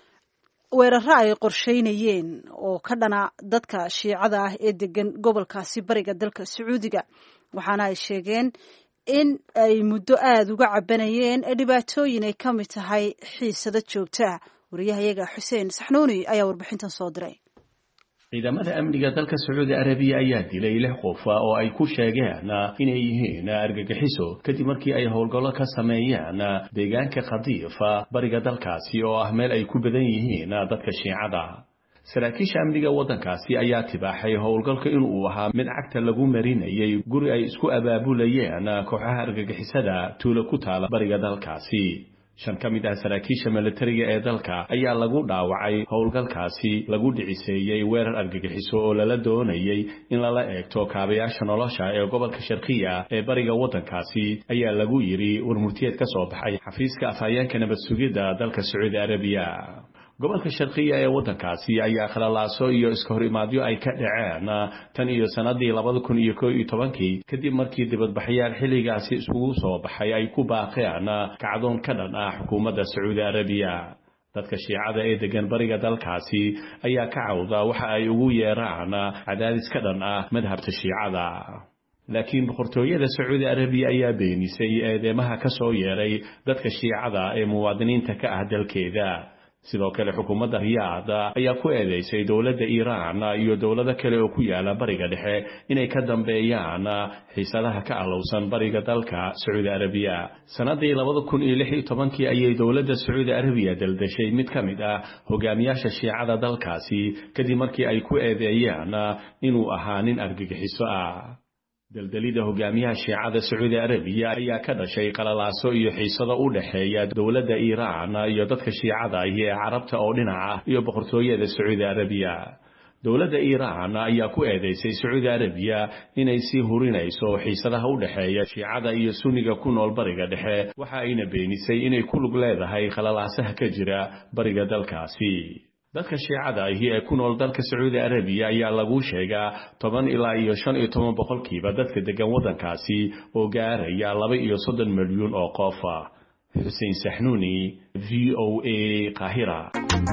weeraro ay qorsheynayeen oo ka dhana dadka shiicada ah ee degan gobolkaasi bariga dalka Sacuudiga. waxaana ay sheegeen in ay muddo aada uga cabanayeen dhibaatooyin ay ka mid tahay xiisado joogto ah. wariyahayaga xuseen saxnuuni ayaa warbixintan soo diray. ciidamada amniga dalka Sacuudi Arabiya ayaa dilay lix qof oo ay ku sheegeen inay yihiin argagixiso kadib markii ay howlgallo ka sameeyeen deegaanka Qadiifa bariga dalkaasi oo ah meel ay ku badan yihiin dadka shiicada. saraakiisha amniga waddankaasi ayaa tibaaxay howlgalka inuu ahaa mid cagta lagu marinayay guri ay isku abaabulayeen kooxaha argagixisada tuulo ku taala bariga dalkaasi. shan ka mid ah saraakiisha militariga ee dalka ayaa lagu dhaawacay howlgalkaasi lagu dhiciseeyey weerar argagixiso oo lala doonayay in lala eegto kaabayaasha nolosha ee gobolka sharqiya ee bariga waddankaasi, ayaa lagu yidhi warmurtiyeed ka soo baxay xafiiska afhayeenka nabad sugidda dalka Sacuudi Arabiya. gobolka sharqiya ee waddankaasi ayaa khalalaaso iyo iska hor imaadyo ay ka dhaceen tan iyo sanadii labada kun iyo koob iyo tobankii kadib markii dibadbaxyaal xilligaasi isugu soo baxay ay ku baaqeen kacdoon ka dhan ah xukuumadda Sacuudi Arabiya. dadka shiicada ee degan bariga dalkaasi ayaa ka cawda waxa ay ugu yeeraan cadaadis ka dhan ah madhabta shiicada. laakiin boqortooyada Sacuudi Arabiya ayaa beenisay eedeymaha ka soo yeeray dadka shiicada ee muwaadiniinta ka ah dalkeeda. sidoo kale xukuumadda Riyaad ayaa ku eedeysay dowladda Iiraan iyo dowlado kale oo ku yaala bariga dhexe inay ka dambeeyaan xiisadaha ka alowsan bariga dalka Sacuudi Arabiya. sanadii labada kun iyo lix iyo tobankii ayay dowladda Sacuudi Arabiya daldashay mid ka mid ah hogaamiyaasha shiicada dalkaasi kadib markii ay ku eedeeyeen inuu ahaa nin argagixiso ah. daldalida hogaamiyaha shiicada Sacuudi Arabiya ayaa ka dhashay qalalaaso iyo xiisado u dhaxeeya dowladda Iiraan iyo dadka shiicada ah ee Carabta oo dhinaca iyo boqortooyada Sacuudi Arabiya. dowladda Iiraan ayaa ku eedeysay Sacuudi Arabiya inay sii hurinayso xiisadaha u dhaxeeya shiicada iyo sunniga ku nool bariga dhexe, waxa ayna beenisay inay ku lug leedahay qalalaasaha ka jira bariga dalkaasi. dadka shiicada ahi ee ku nool dalka Sacuudi Arabiya ayaa lagu sheegaa toban ilaa iyo shan iyo toban boqolkiiba dadka degan waddankaasi oo gaaraya laba iyo soddon milyan oo qof. xuseen saxnuuni, V O A, Qaahira.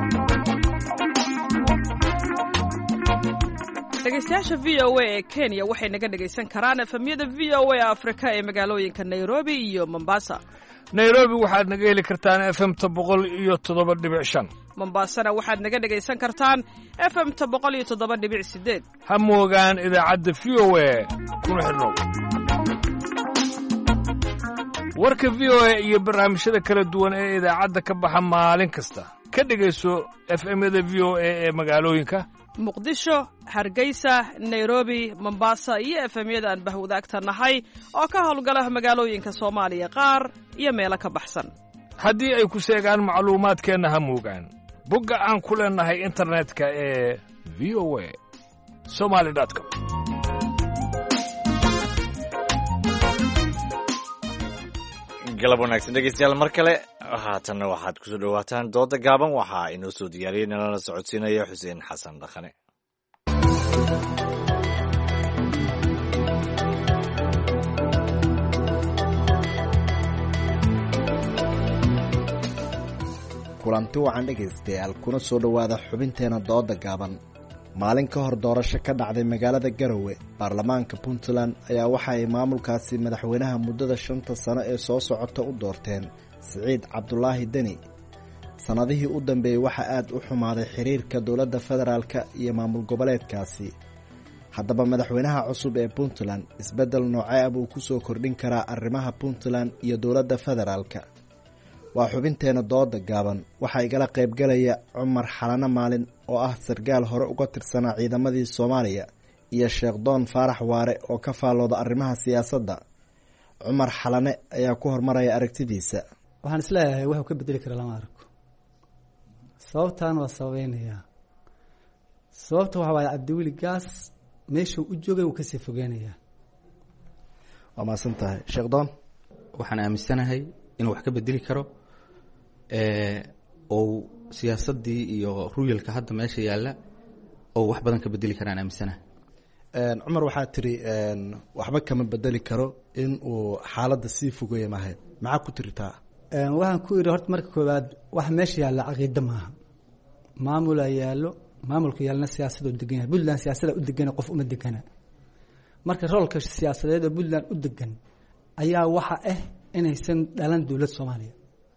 dhegaystayaasha V O A ee Kenya waxay naga dhagaysan karaan efemyada V O A Afrika ee magaalooyinka Nairobi iyo Mombasa. nairobi waxaad naga heli kartaan f m ta boqol iyo toddoba dhibic shan. mombasana waxaad naga dhagaysan kartaan f m ta boqol iyo toddoba dhibic sideed. ha moogaan idaacadda v o a kuna xidhnow. warka v o a iyo barnaamijyada kala duwan ee idaacadda ka baxa maalin kasta ka dhegayso f m-yada v o a ee magaalooyinka muqdisho, hargeysa, nairobi, mombasa iyo efemyada aan bahwadaagta nahay oo ka howlgala magaalooyinka Soomaaliya qaar iyo meelo ka baxsan. haddii ay ku sheegaan macluumaadkeenna ha moogaan bogga aan ku leenahay internetka ee v o a somali dot com. galab wanaagsan dhegeystayaal mar kale, haatanna waxaad kusoo dhawaataan dooda gaaban. waxaa inoo soo diyaariyey nalana socodsiinaya xuseen xasan dhaqane. kulanti wacan dhegaystayaal kuna soo dhowaada xubinteena dooda gaaban. maalin ka hor doorasho ka dhacday magaalada Garowe baarlamaanka Puntland ayaa waxa ay maamulkaasi madaxweynaha muddada shanta sano ee soo socota u doorteen Siciid Cabdulaahi Deni. sanadihii u dambeeyay waxa aad u xumaaday xiriirka dowladda federaalka iyo maamul goboleedkaasi. haddaba madaxweynaha cusub ee Puntland isbedel noocee ah uu ku soo kordhin karaa arrimaha Puntland iyo dowladda federaalka? waa xubinteena dooda gaaban waxaa igala qayb galaya Cumar Xalana Maalin oo ah sargaal hore uga tirsanaa ciidamadii Soomaaliya iyo Sheekh Doon Faarax Waare oo ka faalooda arrimaha siyaasadda. Cumar Xalane ayaa ku hormaraya aragtidiisa. waxaan isleeyahay wuxuu ka bedeli karaa lama arko. sababtaan waa sababeynaya sababta waxa waaye Cabdiweli Gaas meeshuu u joogay uu kasii fogeynaya. waa maasan tahay Sheekh Doon. waxaan aaminsanahay inuu wax ka bedeli karo ee oo siyaasadii iyo ruyalka hadda meesha yaala oo wax badan ka bedeli karaan aaminsanahay. een Cumar waxa tiri een waxba kama bedeli karo in uu xaaladda sii fogeeyo maahay maxaa ku tiritaa? een waxaan ku iri horta marka koowaad wax meesha yaala aqeeda maaha. maamul ayaalo maamulka yaalna siyaasadda u degan yahay. Puntland siyaasadda u degan qof uma degana. marka roolka siyaasadeed ee Puntland u degan ayaa waxa ah inaysan dhalan dowlad Soomaaliya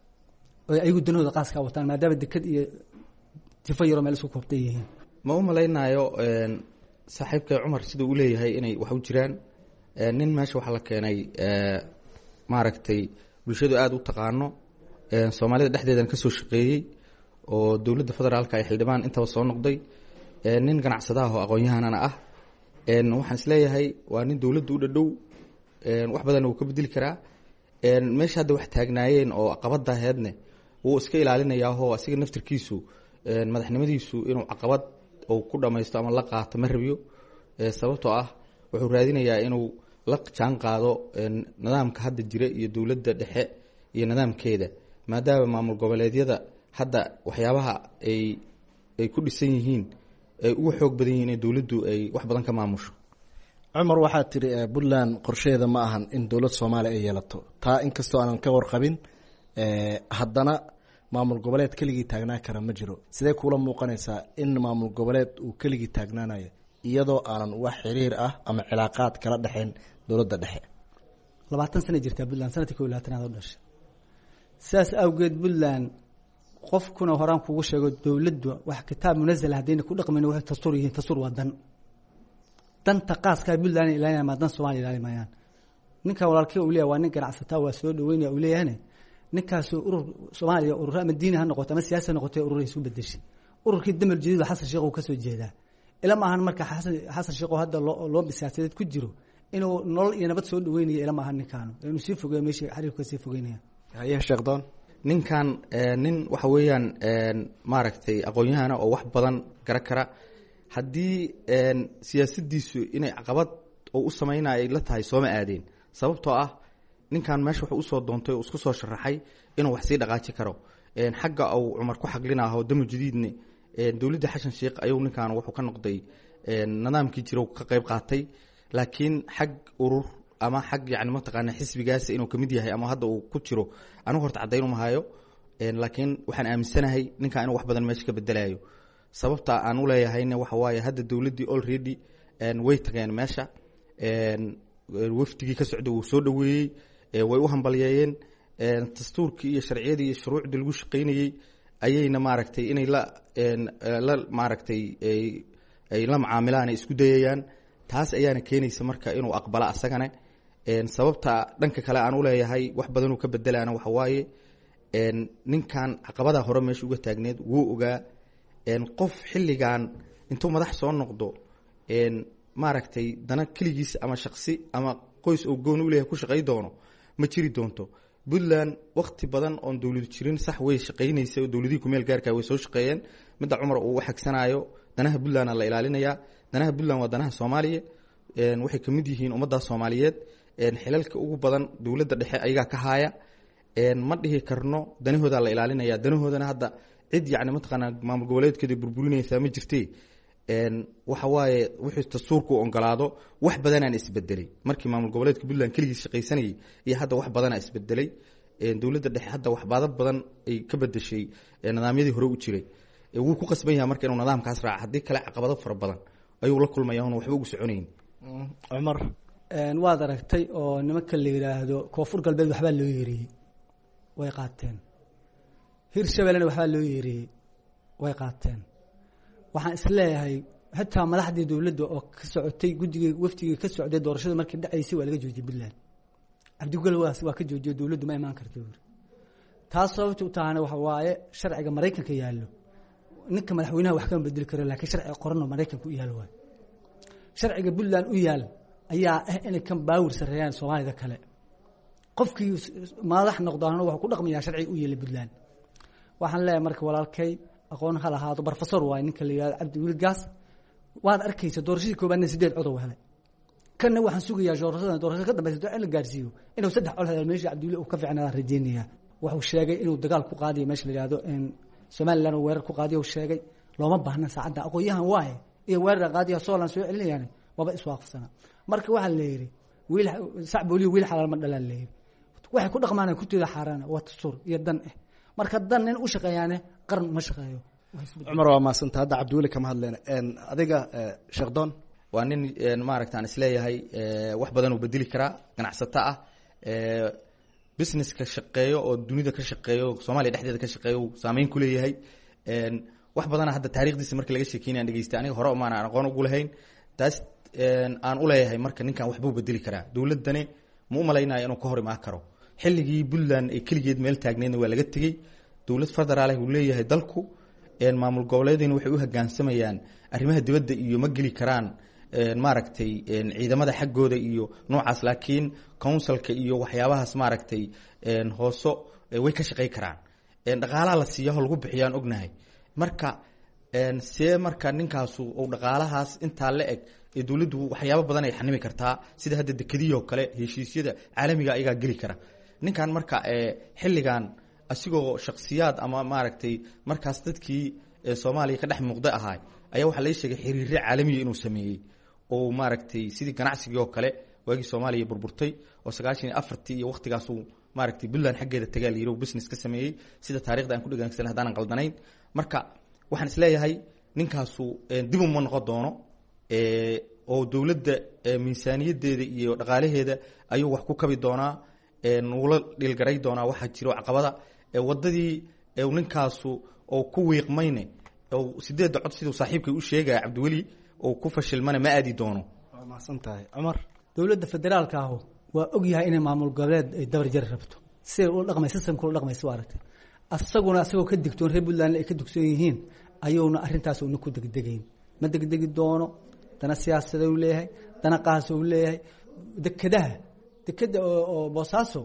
oo ay ugu danooda qaas ka wataan maadaama dekad iyo tifayro meel isku koobtay yihiin. ma u malaynayo een saaxiibka Cumar sidoo uu leeyahay inay wax u jiraan nin meesha waxa la keenay ee maaragtay bulshadu aad u taqaano ee Soomaalida dhexdeedan ka soo shaqeeyay oo dowladda federaalka ay xildhibaan intaba soo noqday ee nin ganacsadaha oo aqoon-yahanana ah een waxaan isleeyahay waa nin dowladda u dhadhow een wax badan uu ka bedeli karaa een meesha hadda wax taagnaayeen oo caqabada heedne uu iska ilaalinayaa oo asiga naftirkiisu een madaxnimadiisu inuu caqabad oo ku dhamaysto ama la qaato ma rabiyo ee sababtoo ah wuxuu raadinayaa inuu la jaan qaado een nidaamka hadda jira iyo dowladda dhexe iyo nidaamkeeda maadaama maamul goboleedyada hadda waxyaabaha ay ay ku dhisan yihiin ay ugu xoog badan yihiin in dowladdu ay wax badan ka maamusho. Cumar waxaa tiri Puntland qorsheeda ma ahan in dowlad Soomaaliya ay yeelato taa inkastoo aanan ka warqabin ee haddana maamul goboleed keligii taagnaan kara ma jiro. sidee kula muuqanaysaa in maamul goboleed uu keligii taagnaanayo iyadoo aanan wax xiriir ah ama cilaaqaad kala dhaxayn dowladda dhexe? labaatan sano jirta Puntland sanadkii kow iyo labaatanaad oo dhashay. sidaas awgeed Puntland qofkuna horaan kugu sheego dowladdu wax kitaab munazal hadayna ku dhaqmayno wax dastuur yihiin dastuur wadan danta qaaska Puntland ilaahay ma dan Soomaaliya ilaahay maayaan. ninka walaalkii uu leeyahay waa nin ganacsata waa soo dhaweynaya uu leeyahay ninkaas urur Soomaaliya urur ama diin ha noqoto ama siyaasad noqoto urur isu bedeshay. ururkii damar jadiid Xasan Sheekh uu ka soo jeedaa ila ma ahan marka Xasan Xasan Sheekh hadda loo bisaasadeed ku jiro inuu nolol iyo nabad soo dhaweynayo ila ma ahan ninkaan inuu sii fogeeyo meeshii xiriirka sii fogeynaya. ayaa Sheekh Doon ninkan nin waxa weeyaan maaragtay aqoon-yahana oo wax badan gara kara haddii siyaasadiisu inay caqabad oo u sameynay la tahay sooma aadeen sababtoo ah ninkan meesha wuxuu u soo doontay oo isku soo sharaxay inuu wax sii dhaqaaji karo een xagga uu Cumar ku xaglinayo damo jadiidne een dawladda Xasan Sheekh ayuu ninkan wuxuu ka noqday een nidaamkii jiro ka qayb qaatay laakiin xag urur ama xag yaani ma taqaan xisbigaas inuu kamid yahay ama hadda uu ku jiro anigu horta cadeyn uma hayo een laakiin waxaan aaminsanahay ninkan inuu wax badan meesha ka bedelayo sababta aan u leeyahayna waxa waaye hadda dawladdii already een way tageen meesha een waftigii ka socday uu soo dhaweeyay way u hambalyeeyeen een dastuurkii iyo sharciyadii iyo shuruucdii lagu shaqeynayay ayayna maaragtay inay la een la maaragtay ay ay la macaamilaan isku dayayaan taas ayaana keenaysa marka inuu aqbala asagana een sababta dhanka kale aan u leeyahay wax badan uu ka bedelaana waxa waaye een ninkan caqabada hore meesha uga taagneed wuu ogaa een qof xilligan intuu madax soo noqdo een maaragtay dana kaligiis ama shakhsi ama qoys oo goon u leeyahay ku shaqay doono ma jiri doonto Puntland waqti badan oo dawlad jirin sax way shaqeynaysaa dawladii ku meel gaarka way soo shaqeeyeen mid Cumar uu wax xagsanayo danaha Puntland la ilaalinaya danaha Puntland waa danaha Soomaaliya een waxay kamid yihiin ummadda Soomaaliyeed een xilalka ugu badan dawladda dhexe ayaga ka haaya een ma dhihi karno danahooda la ilaalinaya danahoodana hadda cid yaani ma taqaan maamul goboleedkeeda burburinaysa ma jirtay een waxa waaye wixii dastuurku ongolaado wax badan aan isbedelay markii maamul goboleedka Puntland kaligiis shaqeysanayay iyo hadda wax badan aan isbedelay dowladda dhexe hadda waxbaado badan ay ka bedeshay nidaamyadii hore u jiray wuu ku qasban yahay marka inuu nidaamkaas raaco haddii kale caqabado fara badan ayuu la kulmaya oon waxba ugu soconayn. cumar waad aragtay oo nimanka la yidhaahdo koonfur galbeed waxbaa loo yeeriyey way qaateen, hirshabellena waxbaa loo yeeriyey way qaateen. waxaan isleeyahay xitaa madaxdii dowladda oo ka socotay guddigii waftigii ka socday doorashada markii dhacaysay waa laga joojiyey puntland. cabdigol waa waa ka joojiyey dowladdu ma imaan karta buuri. taas sababta u tahana waxa waaye sharciga maraykanka yaallo ninka madaxweynaha wax kama bedeli karo laakiin sharciga qoranoo maraykanka u yaal waayo. sharciga puntland u yaal ayaa ah inay kan baawir sareeyaan soomaalida kale. qofkii madax noqdaana wuxuu ku dhaqmayaa sharciga u yeelay puntland. waxaan leeyahay marka walaalkay aqoon ha lahaado professor waay ninka la yidhahdo cabdi wilgaas waad arkaysa doorashadii koobaadna sideed cod oo helay kanna waxaan sugayaa doorashada doorashada ka dambaysa in la gaarsiiyo inuu saddex cod helo meesha cabdi uu ka fiicnaa rajeynayaa. wuxuu sheegay inuu dagaal ku qaadiyo meesha la yidhahdo in Somaliland uu weerar ku qaadiyo uu sheegay looma baahna saacadda aqoonyahan waaye iyo weerar qaadiyo Soomaaliland soo celinayaan waba iswaafaqsana. marka waxa la yiri wiil sacbooli wiil xalaal ma dhalan leeyahay waxay ku dhaqmaan ku tida xaarana waa tasur iyo dan ah. marka dan in u shaqeeyaan qaran ma shaqeeyo. cumar waa maasanta hadda cabdiweli kama hadleen adiga sheekhdon waa nin maaragta aan isleeyahay wax badan uu bedeli karaa ganacsato ah business ka shaqeeyo oo dunida ka shaqeeyo Soomaaliya dhexdeeda ka shaqeeyo saameyn ku leeyahay wax badan hadda taariikhdiisa markii laga sheekeynay dhageystay aniga hore uma aan aqoon ugu lahayn taas aan u leeyahay marka ninkan waxba u bedeli karaa dawladani ma u malaynayo inuu ka hor imaan karo xilligii Puntland ay kaligeed meel taagneed waa laga tagay dawlad federaal ah uu leeyahay dalku een maamul goboleedina waxay u hoggaansamayaan arrimaha dibadda iyo ma geli karaan maaragtay ciidamada xaggooda iyo noocaas laakiin councilka iyo waxyaabahaas maaragtay hooso way ka shaqeey karaan dhaqaalaha la siiyo lagu bixiyaan ognahay marka see marka ninkaasu oo dhaqaalahaas inta la eg ee dawladdu waxyaabo badan ay xanimi kartaa sida hadda dekadiyo kale heshiisyada caalamiga ayaga geli kara ninkan marka xilligan asigoo shakhsiyaad ama maaragtay markaas dadkii Soomaaliya ka dhex muuqda ahay ayaa waxa la sheegay xiriir caalami inuu sameeyay oo maaragtay sidii ganacsiga oo kale waagii Soomaaliya burburtay oo sagaashan iyo afartii iyo waqtigaas uu maaragtay Puntland xaggeeda tagay yiro business ka sameeyay sida taariikhda aan ku dhagaansan hadaan qaldanayn marka waxaan isleeyahay ninkaasu dib u ma noqon doono ee oo dawladda miisaaniyadeeda iyo dhaqaalaheeda ayuu wax ku kabi doonaa ee nuula dhilgaray doonaa waxa jiro caqabada ee wadadii ee ninkaasu oo ku wiiqmayne oo sideed cod sidoo saaxiibkay u sheegay Cabdiweli oo ku fashilmana ma aadi doono. waa maasantahay Umar dawladda federaalka ah waa og yahay in maamul goboleed ay dabar jar rabto si uu dhaqmay systemku uu dhaqmay soo aragtay asaguna asagoo ka digtoon reer Puntland ay ka dugsan yihiin ayuuna arintaas uu ku degdegayn ma degdegi doono dana siyaasadeed uu leeyahay dana qaas uu leeyahay dekadaha dekada oo Boosaaso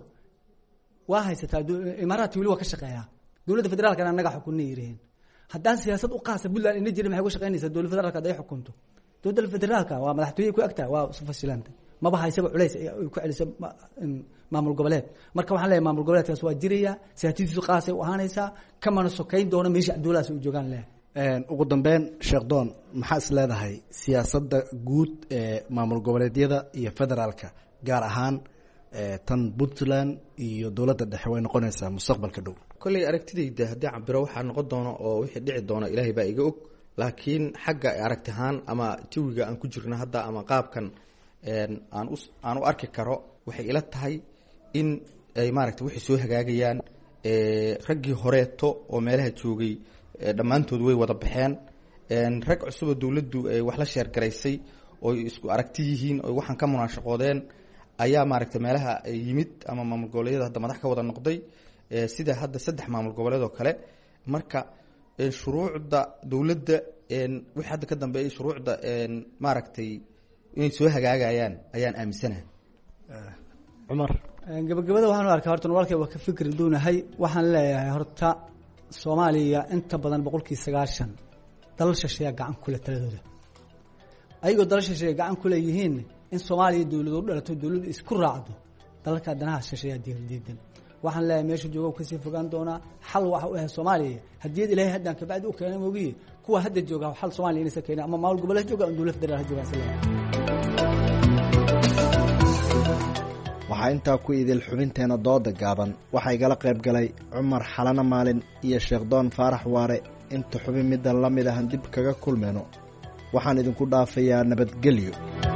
waa haysataa Imaaraati wali waa ka shaqeeyaa dawladda federaalka anaga xukunay yireen haddaan siyaasad u qaasa Puntland in jirin maxay ku shaqeynaysaa dawladda federaalka ay xukunto dawladda federaalka waa madaxtooye ku agtaa waa sufashilanta ma baha isaga culays ay ku celisay maamul goboleed marka waxaan leeyahay maamul goboleedkaas waa jiraya siyaasadiisu qaas ay u ahaanaysaa kamana sokeyn doona meesha Cabdullaahi uu joogan leh een ugu dambeyn sheekhdon maxaa is leedahay siyaasadda guud ee maamul goboleedyada iyo federaalka gaar ahaan tan Puntland iyo dawladda dhexe way noqonaysaa mustaqbalka dhow kulli aragtidayda hadii cabiro waxa noqon doono oo wixii dhici doona Ilaahay baa iga og laakiin xagga aragtihaan ama jawiga aan ku jirno hadda ama qaabkan een aan aan u arki karo waxay ila tahay in ay maaragtay wixii soo hagaagayaan ee raggii horeeto oo meelaha joogay dhamaantood way wada baxeen een rag cusub oo dawladdu ay wax la sheer gareysay oo isku aragti yihiin oo waxaan ka munaashaqoodeen ayaa maaragtay meelaha yimid ama maamul goboleedyada hadda madax ka wada noqday ee sida hadda saddex maamul goboleed oo kale marka ee shuruucda dawladda een wixii hadda ka dambeeyay shuruucda een maaragtay inay soo hagaagayaan ayaan aaminsanahay Umar gabagabada waxaan arkaa horta walaalkay waa ka fikir doonahay waxaan leeyahay horta Soomaaliya inta badan boqolkiiba sagaashan dalal shisheeye gacan kula taladooda ayagoo dalal shisheeye gacan kula yihiin in Soomaaliya dawladdu dhalato dawladdu isku raacdo dalka danaha shisheeye diidan waxaan leeyahay meesha joogo ka sii fogaan doona xal waxa u ah Soomaaliya hadii Ilaahay hadan ka bacdi u keenay moogiye kuwa hadda jooga xal Soomaaliya inay sakeeyaan ama maamul goboleed jooga dawladda federaalka jooga waxaa intaa ku idil xubinteena dooda gaaban waxaa igala qayb galay cumar xalana maalin iyo sheekhdoon faarax waare inta xubin midda la mid ahan dib kaga kulmayno waxaan idinku dhaafayaa nabadgelyo.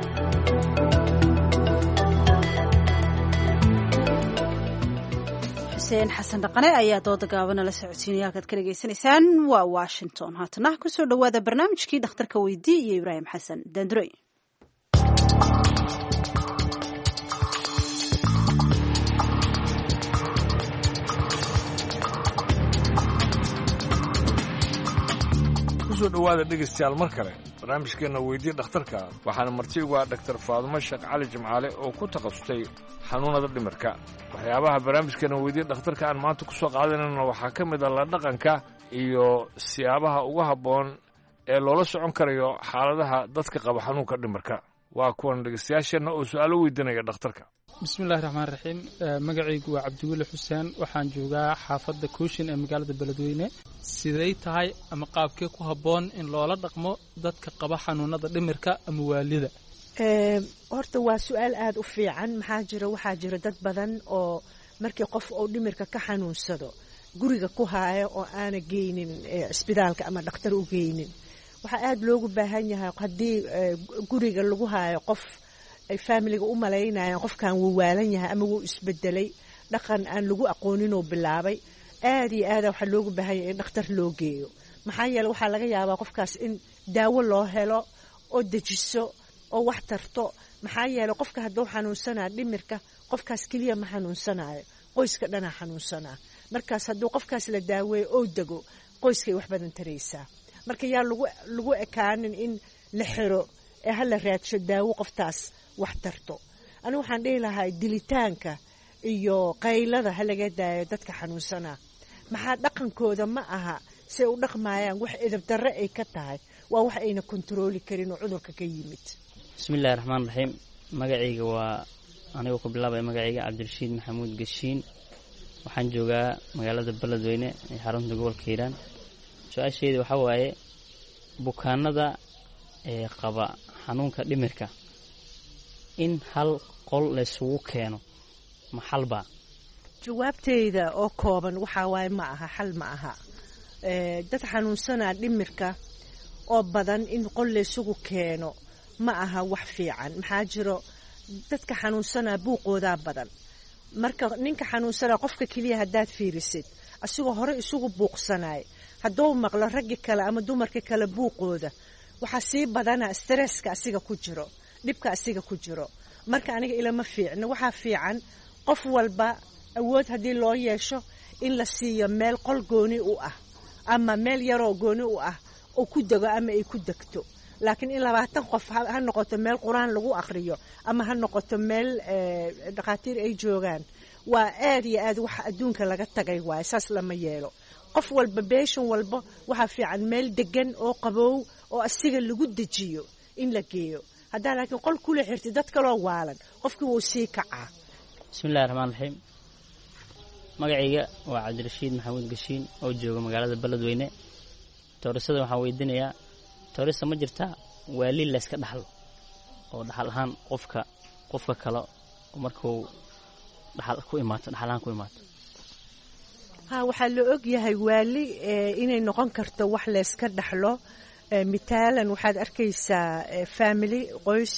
xuseen xasan dhaqane ayaa dooda gaabana la socodsiinaya halkaad ka dhegaysanaysaan waa washington. haatana kusoo dhowaada barnaamijkii dhakhtarka weydii iyo ibraahim xasan daanduray. kusoo dhowaada dhegaystayaal mar kale barnaamijkeenna weydii dhakhtarka waxaana marti ugu ah dhaktar faadumo sheekh cali jimcaale oo ku takhasustay xanuunada dhimirka. waxyaabaha barnaamijkeenna weydii dhakhtarka aan maanta ku soo qaadanayna waxaa ka mid ah la dhaqanka iyo siyaabaha ugu habboon ee loola socon karayo xaaladaha dadka qaba xanuunka dhimirka. waa kuwan dhegaystayaasheenna oo su'aalo weydiinaya dhakhtarka. bismillahi raxmaan raxiim. magacaygu waa cabdiweli xuseen, waxaan joogaa xaafadda kooshin ee magaalada beledweyne. siday tahay ama qaabkee ku habboon in loola dhaqmo dadka qaba xanuunada dhimirka ama waalida? horta waa su-aal aada u fiican. maxaa jira waxaa jira dad badan oo markii qof uu dhimirka ka xanuunsado guriga ku haayo oo aana geynin cisbitaalka ama dhakhtar u geynin. waxaa aada loogu baahan yahay haddii guriga lagu haayo qof ay faamiliga u malaynayaan qofkan wuu waalan yahay ama wuu isbedelay, dhaqan aan lagu aqooninoo bilaabay, aada iyo aada waxaa loogu baahan yahay in dhakhtar loo geeyo. maxaa yeele waxaa laga yaabaa qofkaas in daawo loo helo oo dejiso oo wax tarto. maxaa yeele qofka hadduu xanuunsanaa dhimirka qofkaas keliya ma xanuunsanayo, qoyska dhanaa xanuunsanaa. markaas hadduu qofkaas la daaweeyo oo dego qoyskay wax badan taraysaa. marka yaa lagu lagu ekaanin in la xiro ee hala raadsho daawo qoftaas wax tarto. anigu waxaan dhihi lahaa dilitaanka iyo qaylada ha laga daayo dadka xanuunsanaa. maxaa dhaqankooda ma aha say u dhaqmaayaan wax edab darre ay ka tahay, waa wax ayna kontarooli karin oo cudurka ka yimid. bismillahi raxmaan raxiim. magacayga waa anigoo ku bilaabaya magacayga cabdirashiid maxamuud gashiin, waxaan joogaa magaalada beledweyne ee xarunta gobolka hiiraan. su-aasheeda waxaa waaye bukaanada ee qaba xanuunka dhimirka in hal qol laysugu keeno ma xalba? jawaabteyda oo kooban waxaa waaye ma aha, xal ma aha. dad xanuunsanaa dhimirka oo badan in qol laysugu keeno ma aha wax fiican. maxaa jiro dadka xanuunsanaa buuqoodaa badan. marka ninka xanuunsanaa qofka keliya haddaad fiirisid asigoo hore isugu buuqsanaay, hadduu maqlo raggi kale ama dumarka kale buuqooda waxaa sii badanaa stresska asiga ku jiro, dhibka asiga ku jiro. marka aniga ilama fiicno. waxaa fiican qof walba awood haddii loo yeesho in la siiyo meel qol gooni u ah ama meel yaroo gooni u ah oo ku dego ama ay ku degto. laakiin in labaatan qof ha noqoto meel qur-aan lagu akhriyo ama ha noqoto meel dhakhaatiir ay joogaan, waa aad iyo aad wax adduunka laga tagay waaye. saas lama yeelo. qof walba beeshan walba waxaa fiican meel degan oo qabow oo asiga lagu dejiyo in la geeyo. haddaa laakiin qol kula xirti dad kaloo waalan qofkii wuu sii kacaa. bismillahi raxmaan raxiim. magacayga waa cabdirashiid maxamuud gashiin oo jooga magaalada beledweyne. toorisada waxaan weydiinayaa, toorisa ma jirtaa waali layska dhaxlo oo dhaxal ahaan qofka qofka kale markuu dhaxal ku imaato dhaxal ahaan ku imaato? ha waxaa la og yahay waali inay noqon karto wax layska dhaxlo. mitaalan waxaad arkaysaa family qoys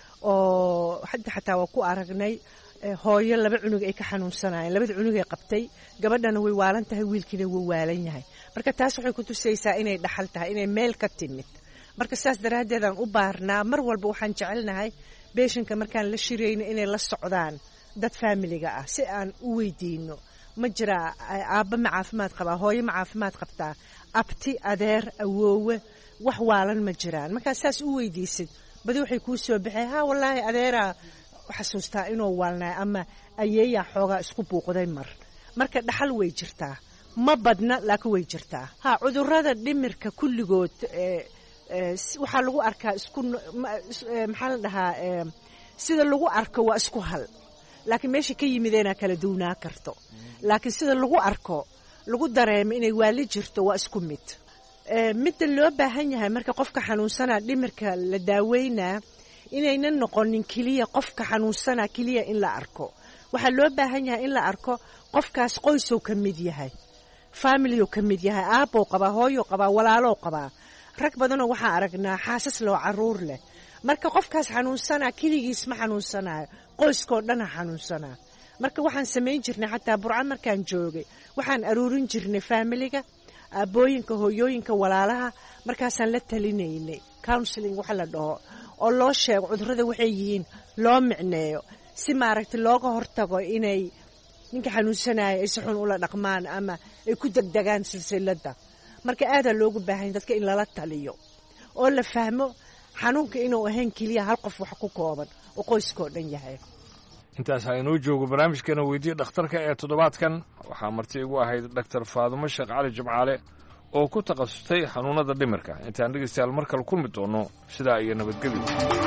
oo hadda xataa waa ku aragnay hooyo laba cunug ay ka xanuunsanayeen, labada cunug ay qabtay, gabadhana way waalan tahay, wiilkiina wuu waalan yahay. marka taas waxay ku tusaysaa inay dhaxal tahay, inay meel ka timid. marka saas daraaddeedaan u baarnaa. mar walba waxaan jecelnahay beeshanka markaan la shirayno inay la socdaan dad faamiliga ah si aan u weydiino ma jiraa aabba ma caafimaad qabaa, hooyo ma caafimaad qabtaa, abti, adeer, awoowe wax waalan ma jiraan. markaa saas u weydiisid badi waxay kuu soo baxay ha wallaahi adeeraa xasuustaa inuu waalnay ama ayeeyaa xoogaa isku buuqday mar. marka dhaxal way jirtaa, ma badna laakiin way jirtaa. ha cudurrada dhimirka kulligood waxaa lagu arkaa isku maxaa la dhahaa sida lagu arko waa isku hal, laakiin meesha ka yimideenaa kala duwnaa karto. laakiin sida lagu arko lagu dareemo inay waali jirto waa isku mid. midda loo baahan yahay marka qofka xanuunsanaa dhimirka la daaweynaa inaynan noqonin keliya qofka xanuunsana keliya in la arko waxaa loo baahan yahay in la arko qofkaas qoysoo ka mid yahay familiyoo ka mid yahay aabbou qabaa hooyou qabaa walaalou qabaa rag badanoo waxaan aragnaa xaasas loo caruur leh marka qofkaas xanuunsanaa keligiis ma xanuunsanayo qoyskoo dhan ha xanuunsanaa marka waxaan samayn jirnay xataa burco markaan joogay waxaan aruurin jirnay faamiliga aabbooyinka hooyooyinka walaalaha markaasaan la talinaynay counseling waxa la dhaho oo loo sheego cudurrada waxay yihiin loo micneeyo si maaragtay looga hortago inay ninka xanuunsanaya ay si xun ula dhaqmaan ama ay ku degdegaan silsiladda marka aadaa loogu baahan dadka in lala taliyo oo la fahmo xanuunka inuu ahayn keliya hal qof wax ku kooban oo qoyskoo dhan yahay intaas ha inoo joogo barnaamijkeena weydiye dhakhtarka ee toddobaadkan waxaa marti igu ahayd dhaktar faadumo sheekh cali jimcaale oo ku takhasustay xanuunada dhimirka intaan dhegaystayaal mar kale kulmi doono sidaa iyo nabadgelyo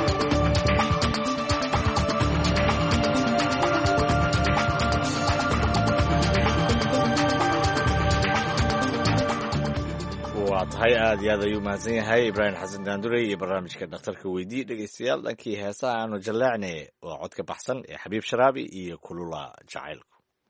waa tahay aad iyo aad ayuu mahadsan yahay ibraahim xasan daandurey iyo barnaamijka dhakhtarka weydiye dhegaystayaal dhankii heesaha aanu jallaacnay waa codka baxsan ee xabiib sharaabi iyo kulula jacaylku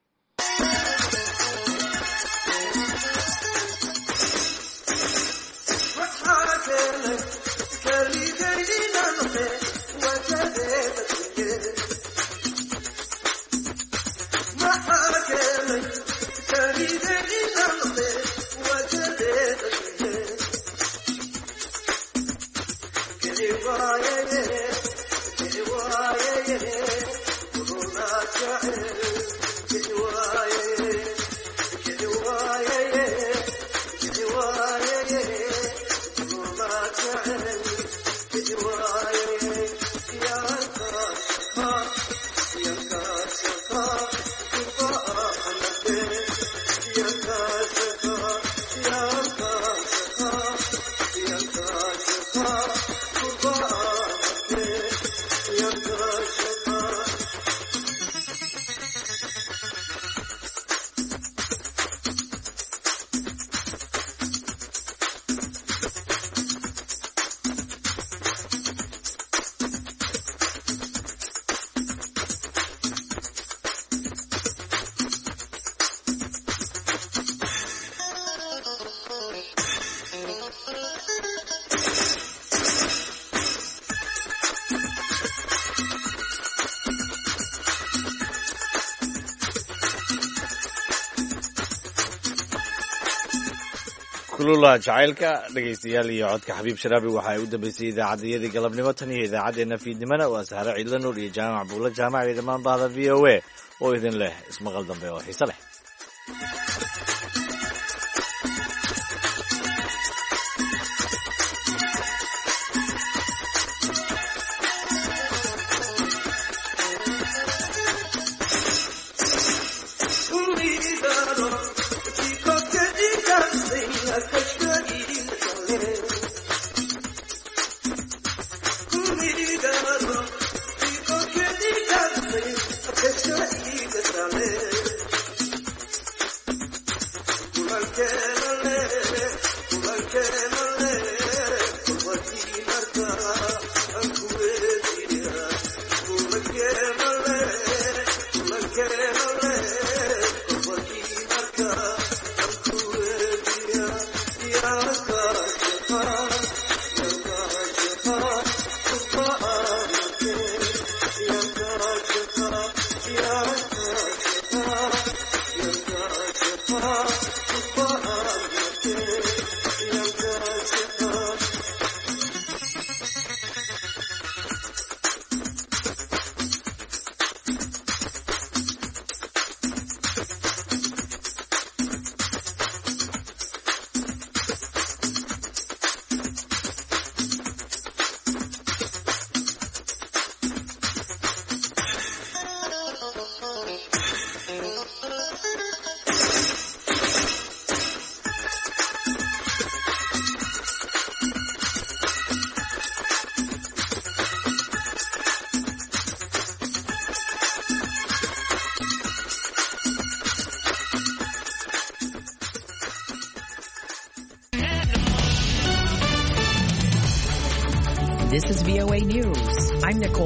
kulula jacaylka dhegaystayaal iyo codka xabiib sharaabi waxa ay u dambeysay idaacaddayadii galabnimo tan iyo idaacaddeenna fiidnimana waa sahre ciidla nuur iyo jaamac buulla jaamac iyo dhammaan bahda v o a oo idin leh ismaqal dambe oo xiise leh Thank you. This is V O A News. I'm Nicole